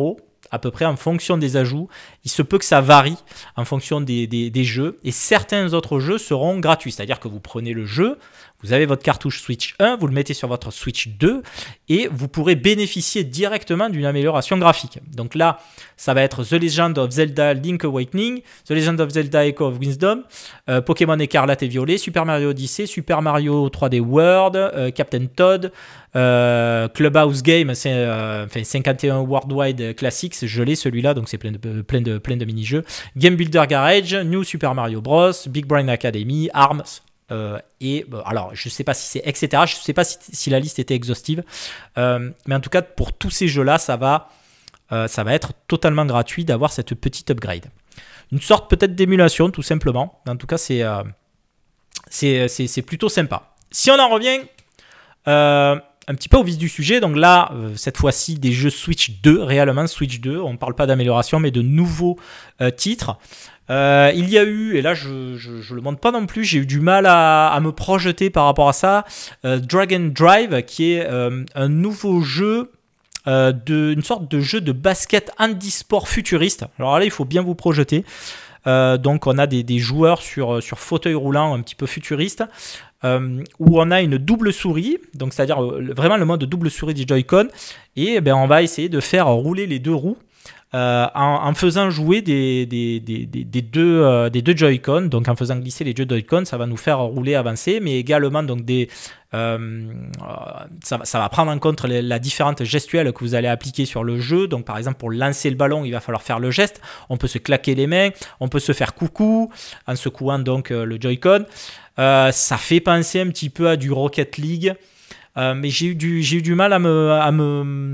[SPEAKER 2] à peu près en fonction des ajouts. Il se peut que ça varie en fonction des, des, des jeux. Et certains autres jeux seront gratuits. C'est-à-dire que vous prenez le jeu, vous avez votre cartouche Switch un, vous le mettez sur votre Switch deux et vous pourrez bénéficier directement d'une amélioration graphique. Donc là, ça va être The Legend of Zelda Link Awakening, The Legend of Zelda Echo of Wisdom, euh, Pokémon Écarlate et Violet, Super Mario Odyssey, Super Mario trois D World, euh, Captain Toad, euh, Clubhouse Game, c'est euh, enfin, cinquante et un Worldwide Classics, je l'ai celui-là, donc c'est plein de, plein de, plein de mini-jeux. Game Builder Garage, New Super Mario Bros, Big Brain Academy, Arms. Euh, et bon, alors je sais pas si c'est etc, je sais pas si, si la liste était exhaustive, euh, mais en tout cas pour tous ces jeux là ça va euh, ça va être totalement gratuit d'avoir cette petite upgrade, une sorte peut-être d'émulation tout simplement. En tout cas c'est euh, c'est, c'est, c'est plutôt sympa. Si on en revient euh, un petit peu au vif du sujet, donc là euh, cette fois-ci des jeux Switch deux, réellement Switch deux, on ne parle pas d'amélioration mais de nouveaux euh, titres. Euh, il y a eu, et là je ne le montre pas non plus, j'ai eu du mal à, à me projeter par rapport à ça, euh, Dragon Drive, qui est euh, un nouveau jeu, euh, de, une sorte de jeu de basket handisport futuriste. Alors là, il faut bien vous projeter. Euh, donc on a des, des joueurs sur, sur fauteuil roulant un petit peu futuriste, euh, où on a une double souris, donc c'est-à-dire euh, vraiment le mode double souris du Joy-Con, et eh ben, on va essayer de faire rouler les deux roues. Euh, en, en faisant jouer des, des, des, des, des, deux, euh, des deux Joy-Con, donc en faisant glisser les deux Joy-Con, ça va nous faire rouler, avancer, mais également donc des, euh, ça, ça va prendre en compte les, la différente gestuelle que vous allez appliquer sur le jeu. Donc par exemple pour lancer le ballon, il va falloir faire le geste, on peut se claquer les mains, on peut se faire coucou en secouant donc euh, le Joy-Con. Euh, ça fait penser un petit peu à du Rocket League, euh, mais j'ai eu, du, j'ai eu du mal à me... À me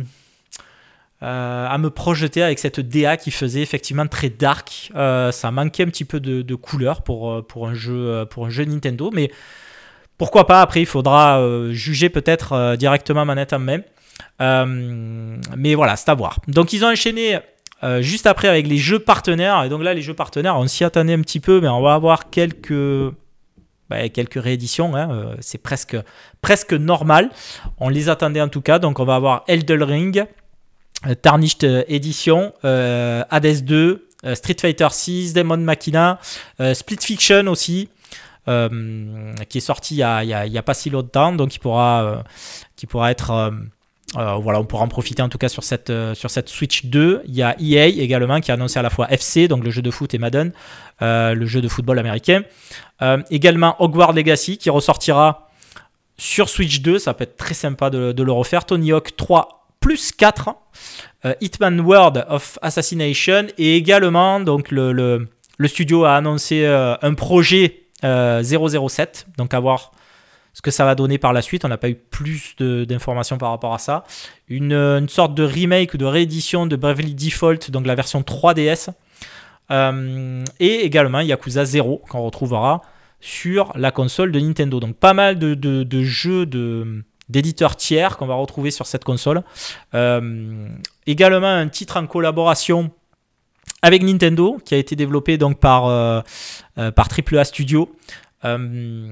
[SPEAKER 2] Euh, à me projeter avec cette D A qui faisait effectivement très dark. Euh, ça manquait un petit peu de, de couleur pour, pour, un jeu, pour un jeu Nintendo, mais pourquoi pas. Après il faudra euh, juger peut-être euh, directement manette en main, euh, mais voilà, c'est à voir. Donc ils ont enchaîné euh, juste après avec les jeux partenaires, et donc là les jeux partenaires on s'y attendait un petit peu, mais on va avoir quelques bah, quelques rééditions, hein. euh, c'est presque, presque normal, on les attendait en tout cas. Donc on va avoir Elden Ring, Tarnished Edition, euh, Hades deux, euh, Street Fighter six, Demon Machina, euh, Split Fiction aussi, euh, qui est sorti il y a, il y a, il y a pas si longtemps, donc qui pourra, euh, qui pourra être, euh, euh, voilà, on pourra en profiter en tout cas sur cette, euh, sur cette Switch deux. Il y a E A également qui a annoncé à la fois F C, donc le jeu de foot, et Madden, euh, le jeu de football américain. Euh, également Hogwarts Legacy qui ressortira sur Switch deux, ça peut être très sympa de, de le refaire. Tony Hawk trois plus quatre, euh, Hitman World of Assassination, et également donc le, le, le studio a annoncé euh, un projet euh, zéro zéro sept, donc à voir ce que ça va donner par la suite. On n'a pas eu plus de, d'informations par rapport à ça. Une, une sorte de remake ou de réédition de Bravely Default, donc la version trois D S, euh, et également Yakuza zéro qu'on retrouvera sur la console de Nintendo. Donc pas mal de, de, de jeux de d'éditeurs tiers qu'on va retrouver sur cette console. Euh, également un titre en collaboration avec Nintendo qui a été développé donc par, euh, euh, par triple A Studio. Euh,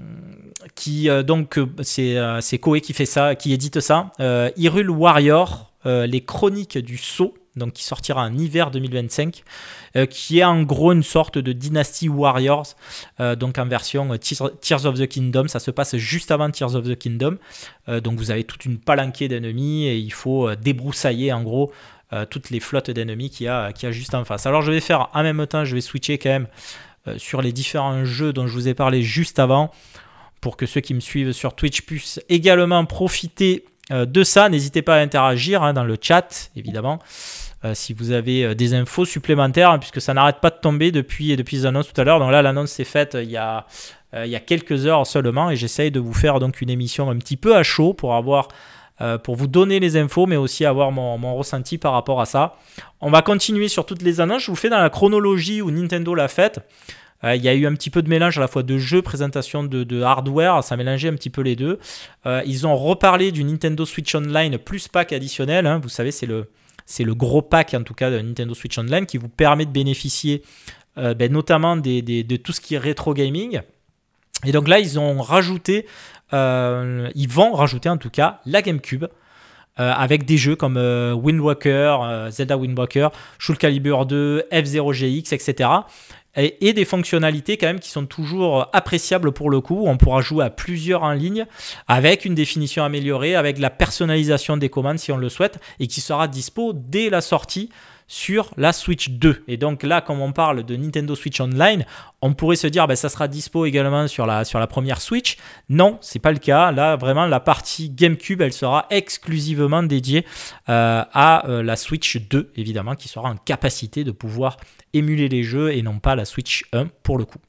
[SPEAKER 2] qui euh, donc c'est, euh, c'est Koei qui fait ça, qui édite ça. Euh, Hyrule Warrior, euh, les chroniques du Sceau, donc qui sortira en hiver deux mille vingt-cinq, euh, qui est en gros une sorte de Dynasty Warriors, euh, donc en version Tears of the Kingdom. Ça se passe juste avant Tears of the Kingdom, euh, donc vous avez toute une palanquée d'ennemis et il faut débroussailler en gros euh, toutes les flottes d'ennemis qu'il y a, qu'il y a juste en face. Alors je vais faire en même temps, je vais switcher quand même euh, sur les différents jeux dont je vous ai parlé juste avant, pour que ceux qui me suivent sur Twitch puissent également profiter euh, de ça. N'hésitez pas à interagir hein, dans le chat, évidemment. Euh, si vous avez euh, des infos supplémentaires, hein, puisque ça n'arrête pas de tomber depuis, depuis les annonces tout à l'heure. Donc là, l'annonce s'est faite euh, il, y a, euh, il y a quelques heures seulement, et j'essaye de vous faire donc une émission un petit peu à chaud pour, avoir, euh, pour vous donner les infos, mais aussi avoir mon, mon ressenti par rapport à ça. On va continuer sur toutes les annonces. Je vous fais dans la chronologie où Nintendo l'a faite. Euh, il y a eu un petit peu de mélange à la fois de jeux, présentation de, de hardware, ça mélangeait un petit peu les deux. Euh, ils ont reparlé du Nintendo Switch Online plus pack additionnel, hein. Vous savez, c'est le... C'est le gros pack en tout cas de Nintendo Switch Online qui vous permet de bénéficier euh, ben, notamment des, des, de tout ce qui est rétro gaming. Et donc là, ils ont rajouté, euh, ils vont rajouter en tout cas la GameCube, euh, avec des jeux comme euh, Wind Waker, euh, Zelda Wind Waker, Soul Calibur deux, F zéro G X, et cetera. Et, et des fonctionnalités quand même qui sont toujours appréciables pour le coup. On pourra jouer à plusieurs en ligne avec une définition améliorée, avec la personnalisation des commandes si on le souhaite, et qui sera dispo dès la sortie sur la Switch deux. Et donc là, comme on parle de Nintendo Switch Online, on pourrait se dire ben ça sera dispo également sur la, sur la première Switch. Non, c'est pas le cas. Là, vraiment, la partie GameCube, elle sera exclusivement dédiée euh, à euh, la Switch deux, évidemment, qui sera en capacité de pouvoir émuler les jeux et non pas la Switch un pour le coup.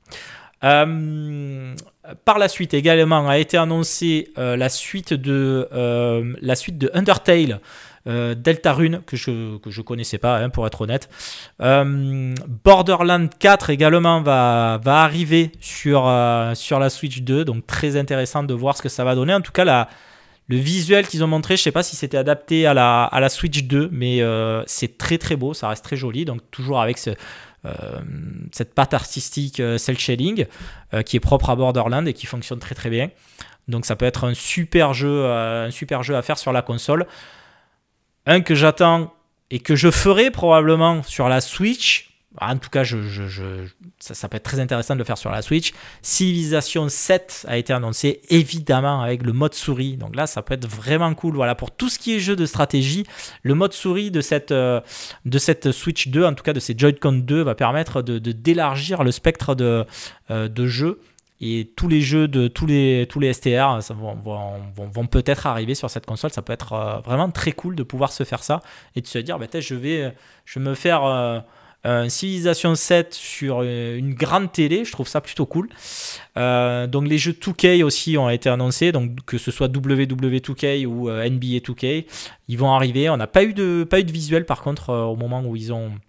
[SPEAKER 2] Euh, par la suite également a été annoncée euh, la suite de euh, la suite de Undertale. Euh, Deltarune que je que je connaissais pas hein, pour être honnête. Euh, Borderlands quatre également va va arriver sur euh, sur la Switch deux, donc très intéressant de voir ce que ça va donner. En tout cas la le visuel qu'ils ont montré, je sais pas si c'était adapté à la à la Switch deux, mais euh, c'est très très beau, ça reste très joli, donc toujours avec ce Euh, cette patte artistique euh, cel shading euh, qui est propre à Borderlands et qui fonctionne très très bien. Donc ça peut être un super jeu, euh, un super jeu à faire sur la console. Un que j'attends et que je ferai probablement sur la Switch. En tout cas, je, je, je, ça, ça peut être très intéressant de le faire sur la Switch. Civilization sept a été annoncé, évidemment, avec le mode souris. Donc là, ça peut être vraiment cool. Voilà, pour tout ce qui est jeu de stratégie, le mode souris de cette, euh, de cette Switch deux, en tout cas de ces Joy-Con deux, va permettre de, de, d'élargir le spectre de, euh, de jeux. Et tous les jeux de tous les, tous les S T R ça vont, vont, vont, vont peut-être arriver sur cette console. Ça peut être euh, vraiment très cool de pouvoir se faire ça et de se dire, bah, je, vais, je vais me faire... Euh, Euh, Civilization sept sur une grande télé, je trouve ça plutôt cool. Euh, donc les jeux deux K aussi ont été annoncés, donc que ce soit W W deux K ou euh, N B A deux K, ils vont arriver. On n'a pas eu de pas eu de visuel par contre euh, au moment où ils ont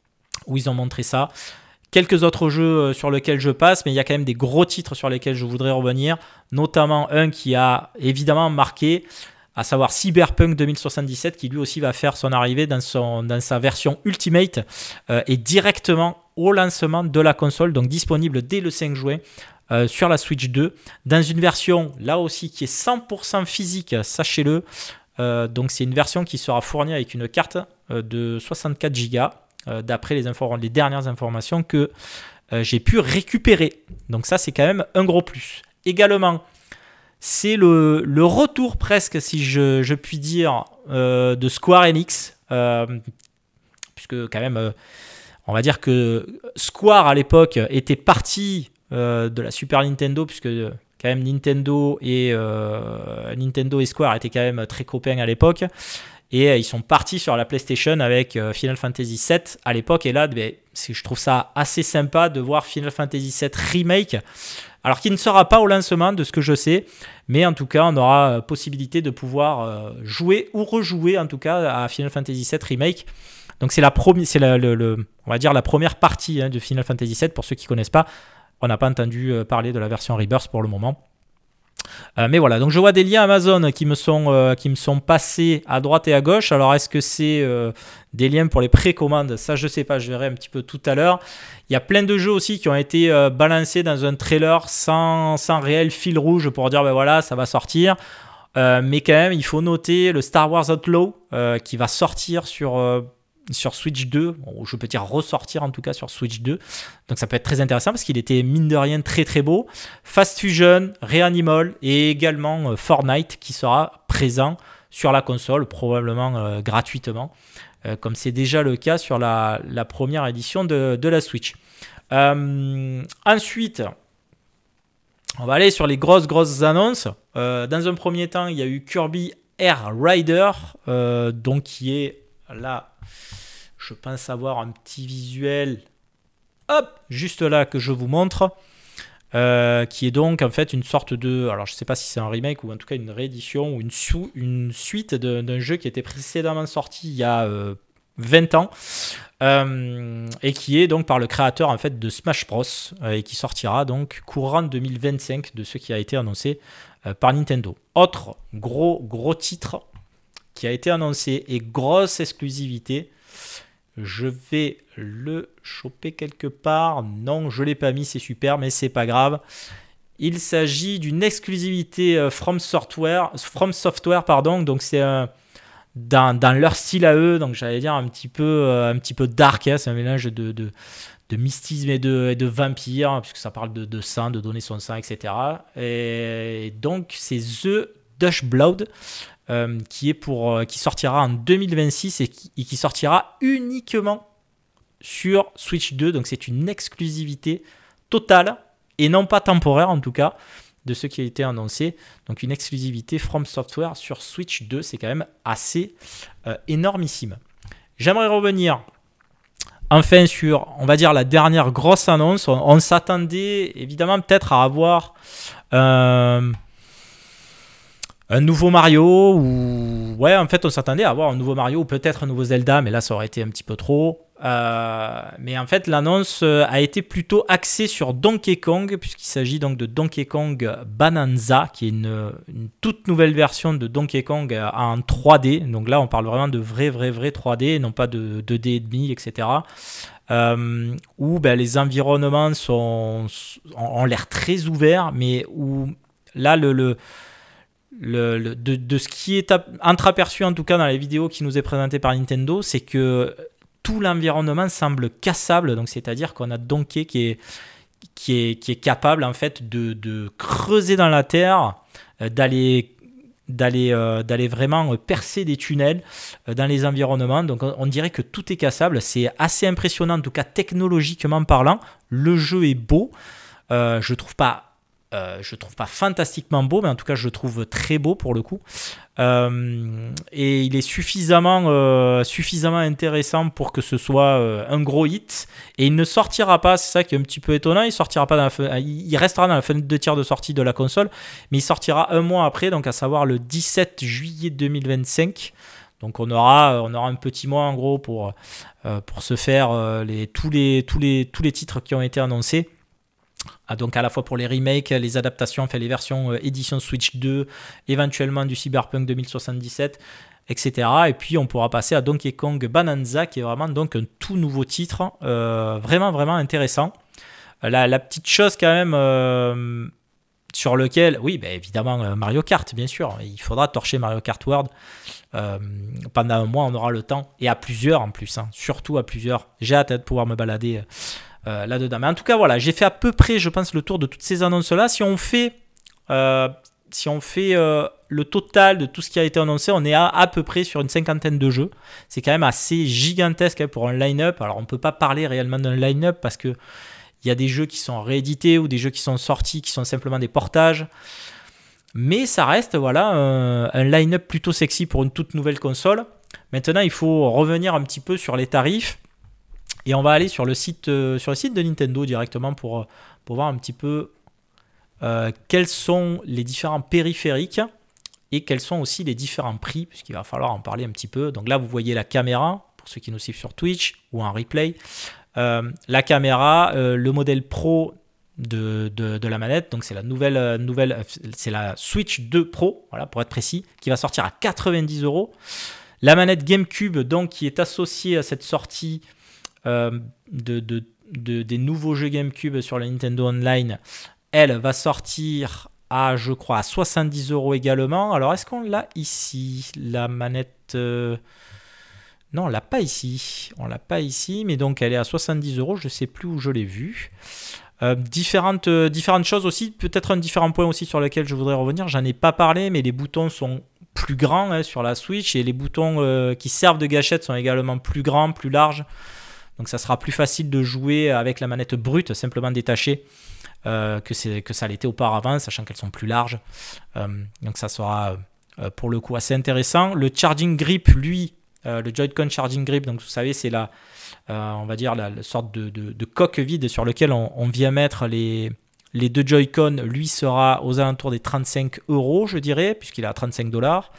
[SPEAKER 2] où ils ont montré ça. Quelques autres jeux sur lesquels je passe, mais il y a quand même des gros titres sur lesquels je voudrais revenir, notamment un qui a évidemment marqué, à savoir Cyberpunk deux mille soixante-dix-sept, qui lui aussi va faire son arrivée dans, son, dans sa version Ultimate euh, et directement au lancement de la console, donc disponible dès le cinq juin euh, sur la Switch deux, dans une version là aussi qui est cent pour cent physique, sachez-le. Euh, donc c'est une version qui sera fournie avec une carte euh, de soixante-quatre gigas, euh, d'après les, infor- les dernières informations que euh, j'ai pu récupérer. Donc ça, c'est quand même un gros plus. Également, c'est le, le retour presque, si je, je puis dire, euh, de Square Enix. Euh, puisque quand même, euh, on va dire que Square à l'époque était parti euh, de la Super Nintendo, puisque quand même Nintendo et, euh, Nintendo et Square étaient quand même très copains à l'époque. Et euh, ils sont partis sur la PlayStation avec euh, Final Fantasy sept à l'époque. Et là, ben, c'est, je trouve ça assez sympa de voir Final Fantasy sept Remake. Alors qui ne sera pas au lancement de ce que je sais, mais en tout cas on aura possibilité de pouvoir euh, jouer ou rejouer en tout cas à Final Fantasy sept Remake. Donc c'est la première, c'est la, le, le, on va dire la première partie hein, de Final Fantasy sept pour ceux qui connaissent pas. On n'a pas entendu parler de la version Rebirth pour le moment. Euh, mais voilà, donc je vois des liens Amazon qui me sont, euh, qui me sont passés à droite et à gauche. Alors est-ce que c'est euh, des liens pour les précommandes? Ça je sais pas, je verrai un petit peu tout à l'heure. Il y a plein de jeux aussi qui ont été euh, balancés dans un trailer sans, sans réel fil rouge pour dire ben voilà, ça va sortir. Euh, mais quand même, il faut noter le Star Wars Outlaw euh, qui va sortir sur... Euh, sur Switch deux, ou je peux dire ressortir en tout cas sur Switch deux, donc ça peut être très intéressant parce qu'il était mine de rien très très beau. Fast Fusion, Reanimal et également euh, Fortnite qui sera présent sur la console, probablement euh, gratuitement, euh, comme c'est déjà le cas sur la, la première édition de, de la Switch. Euh, ensuite, on va aller sur les grosses grosses annonces. Euh, dans un premier temps, il y a eu Kirby Air Rider, euh, donc qui est là, je pense avoir un petit visuel, hop, juste là que je vous montre, euh, qui est donc en fait une sorte de, alors je sais pas si c'est un remake ou en tout cas une réédition ou une, sou, une suite de, d'un jeu qui était précédemment sorti il y a euh, vingt ans euh, et qui est donc par le créateur en fait de Smash Bros euh, et qui sortira donc courant deux mille vingt-cinq de ce qui a été annoncé euh, par Nintendo. Autre gros gros titre qui a été annoncé et grosse exclusivité, je vais le choper quelque part, non je l'ai pas mis, c'est super mais c'est pas grave, il s'agit d'une exclusivité From Software, From Software pardon, donc c'est un, dans, dans leur style à eux, donc j'allais dire un petit peu, euh, un petit peu dark, hein, c'est un mélange de, de, de mystisme et de, et de vampire, puisque ça parle de, de sang, de donner son sang, et cetera. Et donc c'est The Dutch Blood, euh, qui, est pour, euh, qui sortira en deux mille vingt-six et qui, et qui sortira uniquement sur Switch deux, donc c'est une exclusivité totale, et non pas temporaire en tout cas, de ce qui a été annoncé. Donc une exclusivité From Software sur Switch deux, c'est quand même assez euh, énormissime. J'aimerais revenir enfin sur, on va dire, la dernière grosse annonce. On, on s'attendait évidemment peut-être à avoir euh, un nouveau Mario, ou ouais, en fait on s'attendait à avoir un nouveau Mario ou peut-être un nouveau Zelda, mais là ça aurait été un petit peu trop. Euh, mais en fait l'annonce a été plutôt axée sur Donkey Kong, puisqu'il s'agit donc de Donkey Kong Bonanza, qui est une, une toute nouvelle version de Donkey Kong en trois D. Donc là on parle vraiment de vrai vrai vrai trois D, non pas de deux D et demi, et cetera. Euh, où ben, les environnements sont, ont l'air très ouverts, mais où là le, le Le, le, de, de ce qui est entreaperçu en tout cas dans les vidéos qui nous est présentées par Nintendo, c'est que tout l'environnement semble cassable, donc c'est-à-dire qu'on a Donkey qui est, qui est, qui est capable en fait de, de creuser dans la terre, euh, d'aller, d'aller, euh, d'aller vraiment percer des tunnels euh, dans les environnements. Donc on, on dirait que tout est cassable, c'est assez impressionnant en tout cas technologiquement parlant. Le jeu est beau, euh, je trouve pas Euh, je trouve pas fantastiquement beau, mais en tout cas je le trouve très beau pour le coup, euh, et il est suffisamment, euh, suffisamment intéressant pour que ce soit euh, un gros hit, et il ne sortira pas, c'est ça qui est un petit peu étonnant, il sortira pas dans la fe- il restera dans la fenêtre de tir de sortie de la console, mais il sortira un mois après, donc à savoir le dix-sept juillet deux mille vingt-cinq. Donc on aura, on aura un petit mois en gros pour, euh, pour se faire euh, les, tous, les, tous, les, tous les titres qui ont été annoncés. Ah, donc à la fois pour les remakes, les adaptations, enfin les versions euh, édition Switch deux, éventuellement du Cyberpunk deux mille soixante-dix-sept, et cetera. Et puis on pourra passer à Donkey Kong Bonanza, qui est vraiment donc un tout nouveau titre, euh, vraiment vraiment intéressant. La, la petite chose quand même euh, sur lequel, oui, bah, évidemment euh, Mario Kart, bien sûr, il faudra torcher Mario Kart World. Euh, pendant un mois on aura le temps, et à plusieurs en plus, hein, surtout à plusieurs. J'ai hâte de pouvoir me balader euh, Euh, là-dedans. Mais en tout cas, voilà, j'ai fait à peu près, je pense, le tour de toutes ces annonces-là. Si on fait, euh, si on fait euh, le total de tout ce qui a été annoncé, on est à, à peu près sur une cinquantaine de jeux. C'est quand même assez gigantesque hein, pour un line-up. Alors, on ne peut pas parler réellement d'un line-up parce qu'il y a des jeux qui sont réédités ou des jeux qui sont sortis, qui sont simplement des portages. Mais ça reste voilà, un, un line-up plutôt sexy pour une toute nouvelle console. Maintenant, il faut revenir un petit peu sur les tarifs. Et on va aller sur le site, euh, sur le site de Nintendo directement pour, pour voir un petit peu euh, quels sont les différents périphériques et quels sont aussi les différents prix, puisqu'il va falloir en parler un petit peu. Donc là, vous voyez la caméra, pour ceux qui nous suivent sur Twitch ou en replay. Euh, la caméra, euh, le modèle Pro de, de, de la manette, donc c'est la nouvelle, nouvelle c'est la Switch deux Pro, voilà, pour être précis, qui va sortir à quatre-vingt-dix euros. La manette GameCube, donc, qui est associée à cette sortie Euh, de, de, de, des nouveaux jeux GameCube sur la Nintendo Online, elle va sortir à, je crois, à soixante-dix euros également. Alors, est-ce qu'on l'a ici, la manette euh... Non, on l'a pas ici. On l'a pas ici, mais donc elle est à soixante-dix euros. Je ne sais plus où je l'ai vue. Euh, différentes, euh, différentes choses aussi. Peut-être un différent point aussi sur lequel je voudrais revenir. J'en ai pas parlé, mais les boutons sont plus grands hein, sur la Switch, et les boutons euh, qui servent de gâchette sont également plus grands, plus larges. Donc ça sera plus facile de jouer avec la manette brute, simplement détachée, euh, que, c'est, que ça l'était auparavant, sachant qu'elles sont plus larges. Euh, donc ça sera euh, pour le coup assez intéressant. Le charging grip, lui, euh, le Joy-Con charging grip, donc vous savez, c'est la, euh, on va dire la, la sorte de, de, de coque vide sur lequel on, on vient mettre les, les deux Joy-Con. Lui sera aux alentours des trente-cinq euros, je dirais, puisqu'il est à trente-cinq dollars.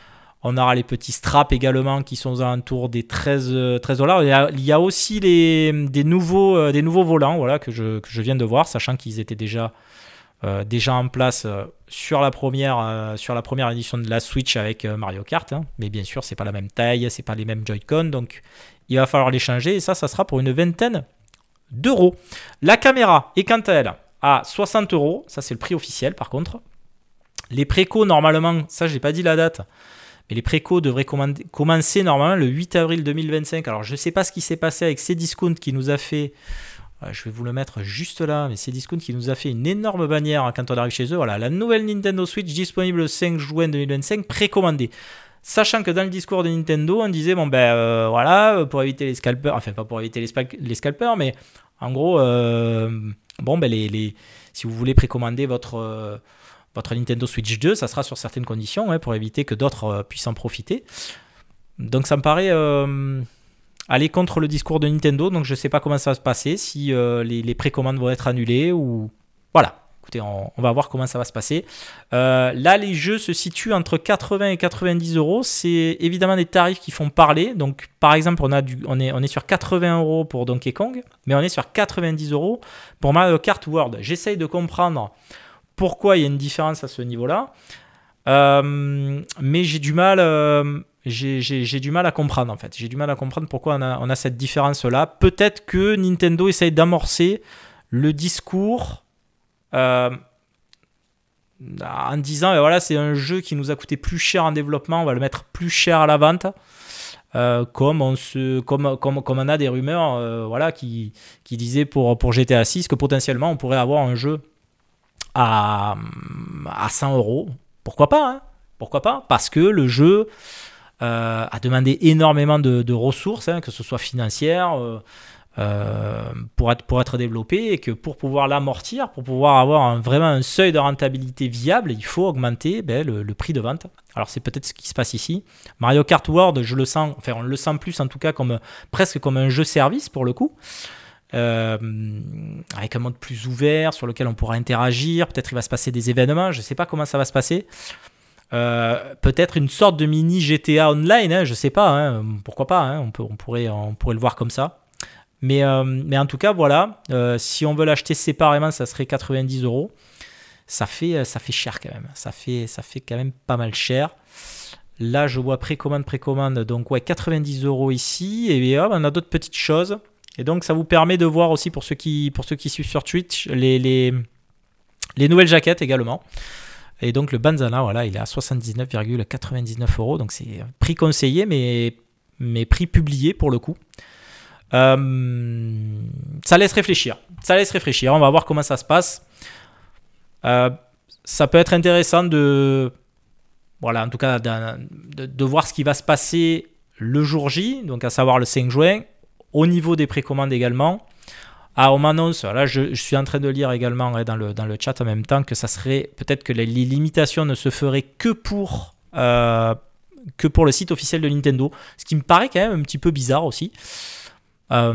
[SPEAKER 2] On aura les petits straps également qui sont aux alentours des treize dollars. Il y a, il y a aussi les, des, nouveaux, euh, des nouveaux volants voilà, que, je, que je viens de voir, sachant qu'ils étaient déjà, euh, déjà en place euh, sur, la première, euh, sur la première édition de la Switch avec euh, Mario Kart. Hein. Mais bien sûr, ce n'est pas la même taille, ce n'est pas les mêmes Joy-Con. Donc, il va falloir les changer. Et ça, ça sera pour une vingtaine d'euros. La caméra est quant à elle à soixante euros. Ça, c'est le prix officiel par contre. Les précos, normalement, ça, je n'ai pas dit la date. Mais les précos devraient commander- commencer normalement le huit avril deux mille vingt-cinq. Alors je ne sais pas ce qui s'est passé avec Cdiscount qui nous a fait, euh, je vais vous le mettre juste là, mais Cdiscount qui nous a fait une énorme bannière quand on arrive chez eux. Voilà, la nouvelle Nintendo Switch disponible le cinq juin deux mille vingt-cinq, précommandée. Sachant que dans le discours de Nintendo, on disait, bon ben euh, voilà, pour éviter les scalpers, enfin pas pour éviter les, spa- les scalpers, mais en gros, euh, bon ben les, les, si vous voulez précommander votre, euh, votre Nintendo Switch deux, ça sera sur certaines conditions, hein, pour éviter que d'autres euh, puissent en profiter. Donc ça me paraît euh, aller contre le discours de Nintendo, donc je ne sais pas comment ça va se passer, si euh, les, les précommandes vont être annulées ou... Voilà. Écoutez, on, on va voir comment ça va se passer. Euh, là, les jeux se situent entre quatre-vingts et quatre-vingt-dix euros. C'est évidemment des tarifs qui font parler. Donc, par exemple, on, a du, on, est, on est sur quatre-vingts euros pour Donkey Kong, mais on est sur quatre-vingt-dix euros pour Mario Kart World. J'essaye de comprendre pourquoi il y a une différence à ce niveau-là, euh, mais j'ai du mal... Euh, J'ai, j'ai, j'ai du mal à comprendre en fait. J'ai du mal à comprendre pourquoi on a, on a cette différence-là. Peut-être que Nintendo essaye d'amorcer le discours euh, en disant ben voilà, c'est un jeu qui nous a coûté plus cher en développement, on va le mettre plus cher à la vente. Euh, comme, on se, comme, comme, comme on a des rumeurs euh, voilà, qui, qui disaient pour, pour G T A six que potentiellement on pourrait avoir un jeu à, à cent euros. Pourquoi pas hein Pourquoi pas Parce que le jeu euh, a demandé énormément de, de ressources, hein, que ce soit financières, euh, euh, pour, être, pour être développé, et que pour pouvoir l'amortir, pour pouvoir avoir un, vraiment un seuil de rentabilité viable, il faut augmenter ben, le, le prix de vente. Alors c'est peut-être ce qui se passe ici. Mario Kart World, je le sens, enfin on le sent plus en tout cas comme, presque comme un jeu service pour le coup. Euh, avec un mode plus ouvert sur lequel on pourra interagir, peut-être il va se passer des événements, je ne sais pas comment ça va se passer. Euh, peut-être une sorte de mini G T A online, hein, je sais pas, hein, pourquoi pas, hein, on, peut, on, pourrait, on pourrait le voir comme ça. Mais, euh, mais en tout cas, voilà, euh, si on veut l'acheter séparément, ça serait quatre-vingt-dix euros. Ça fait, ça fait cher quand même, ça fait, ça fait quand même pas mal cher. Là, je vois précommande, précommande, donc ouais, quatre-vingt-dix euros ici, et bien, on a d'autres petites choses. Et donc, ça vous permet de voir aussi, pour ceux qui, pour ceux qui suivent sur Twitch, les, les, les nouvelles jaquettes également. Et donc, le Banzana, voilà, il est à soixante-dix-neuf virgule quatre-vingt-dix-neuf euros. Donc, c'est prix conseillé, mais, mais prix publié pour le coup. Euh, ça laisse réfléchir. Ça laisse réfléchir. On va voir comment ça se passe. Euh, ça peut être intéressant de... Voilà, en tout cas, de, de, de voir ce qui va se passer le jour J, donc à savoir le cinq juin, au niveau des précommandes également. Ah, on m'annonce, là je, je suis en train de lire également ouais, dans, le, dans le chat en même temps, que ça serait peut-être que les, les limitations ne se feraient que pour, euh, que pour le site officiel de Nintendo, ce qui me paraît quand même un petit peu bizarre aussi. Euh,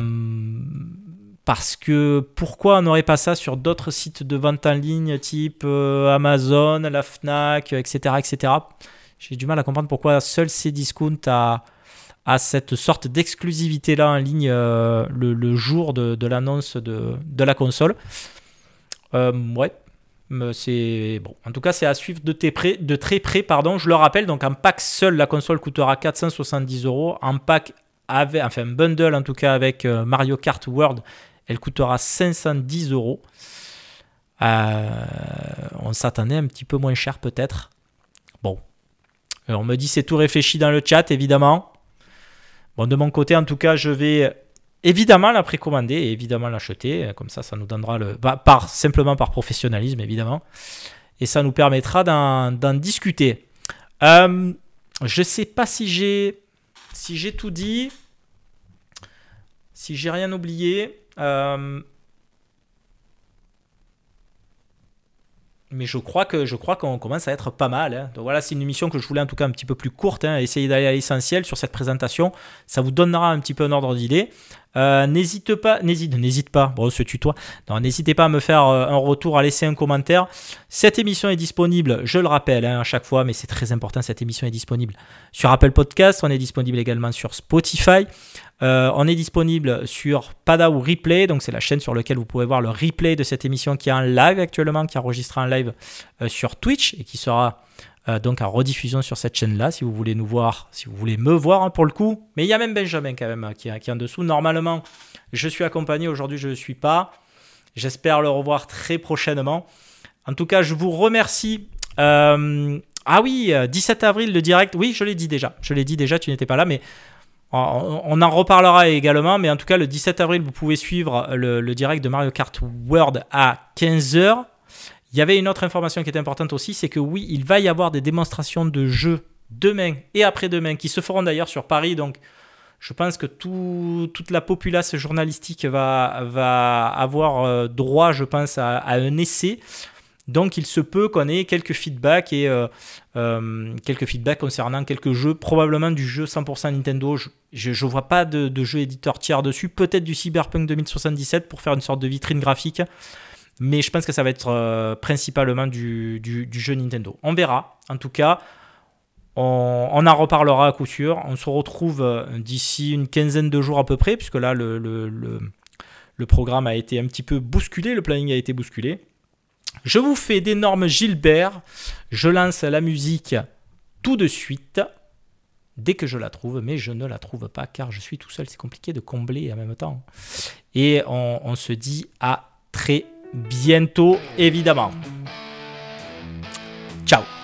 [SPEAKER 2] parce que pourquoi on n'aurait pas ça sur d'autres sites de vente en ligne type euh, Amazon, la Fnac, et cetera, et cetera. J'ai du mal à comprendre pourquoi seul Cdiscount a... à cette sorte d'exclusivité-là en ligne euh, le, le jour de, de l'annonce de, de la console. Euh, ouais, c'est bon. En tout cas, c'est à suivre de, près, de très près. Pardon. Je le rappelle, donc en pack seul, la console coûtera quatre cent soixante-dix euros. En pack, avec, enfin un bundle en tout cas avec euh, Mario Kart World, elle coûtera cinq cent dix euros. Euh, on s'attendait un petit peu moins cher peut-être. Bon. Alors, on me dit c'est tout réfléchi dans le chat, évidemment. Bon, de mon côté, en tout cas, je vais évidemment la précommander et évidemment l'acheter. Comme ça, ça nous donnera le... Bah, par, simplement par professionnalisme, évidemment. Et ça nous permettra d'en, d'en discuter. Euh, je ne sais pas si j'ai, si j'ai tout dit. Si j'ai rien oublié. Euh, Mais je crois, que, je crois qu'on commence à être pas mal. Hein. Donc voilà, c'est une émission que je voulais en tout cas un petit peu plus courte. Hein. Essayer d'aller à l'essentiel sur cette présentation. Ça vous donnera un petit peu un ordre d'idée. Euh, n'hésite pas, n'hésite, n'hésite pas, bon, ce tutoie. Non, n'hésitez pas à me faire un retour, à laisser un commentaire. Cette émission est disponible, je le rappelle hein, à chaque fois, mais c'est très important, cette émission est disponible sur Apple Podcast. On est disponible également sur Spotify. Euh, on est disponible sur Pada ou Replay, donc c'est la chaîne sur laquelle vous pouvez voir le replay de cette émission qui est en live actuellement, qui est enregistrée en live euh, sur Twitch et qui sera euh, donc en rediffusion sur cette chaîne-là, si vous voulez nous voir, si vous voulez me voir hein, pour le coup. Mais il y a même Benjamin quand même qui, qui est en dessous. Normalement, je suis accompagné, aujourd'hui je ne le suis pas. J'espère le revoir très prochainement. En tout cas, je vous remercie euh, Ah oui, euh, dix-sept avril, le direct. Oui, je l'ai dit déjà. Je l'ai dit déjà, tu n'étais pas là, mais on, on en reparlera également. Mais en tout cas, le dix-sept avril, vous pouvez suivre le, le direct de Mario Kart World à quinze heures. Il y avait une autre information qui était importante aussi, c'est que oui, il va y avoir des démonstrations de jeux demain et après-demain qui se feront d'ailleurs sur Paris. Donc, je pense que tout, toute la populace journalistique va, va avoir euh, droit, je pense, à, à un essai. Donc, il se peut qu'on ait quelques feedbacks et euh, euh, quelques feedbacks concernant quelques jeux, probablement du jeu cent pour cent Nintendo. Je ne vois pas de, de jeu éditeur tiers dessus. Peut-être du Cyberpunk deux mille soixante-dix-sept pour faire une sorte de vitrine graphique. Mais je pense que ça va être euh, principalement du, du, du jeu Nintendo. On verra. En tout cas, on, on en reparlera à coup sûr. On se retrouve d'ici une quinzaine de jours à peu près, puisque là, le, le, le, le programme a été un petit peu bousculé, le planning a été bousculé. Je vous fais d'énormes Gilbert. Je lance la musique tout de suite, dès que je la trouve, mais je ne la trouve pas, car je suis tout seul. C'est compliqué de combler en même temps. Et on, on se dit à très bientôt, évidemment. Ciao.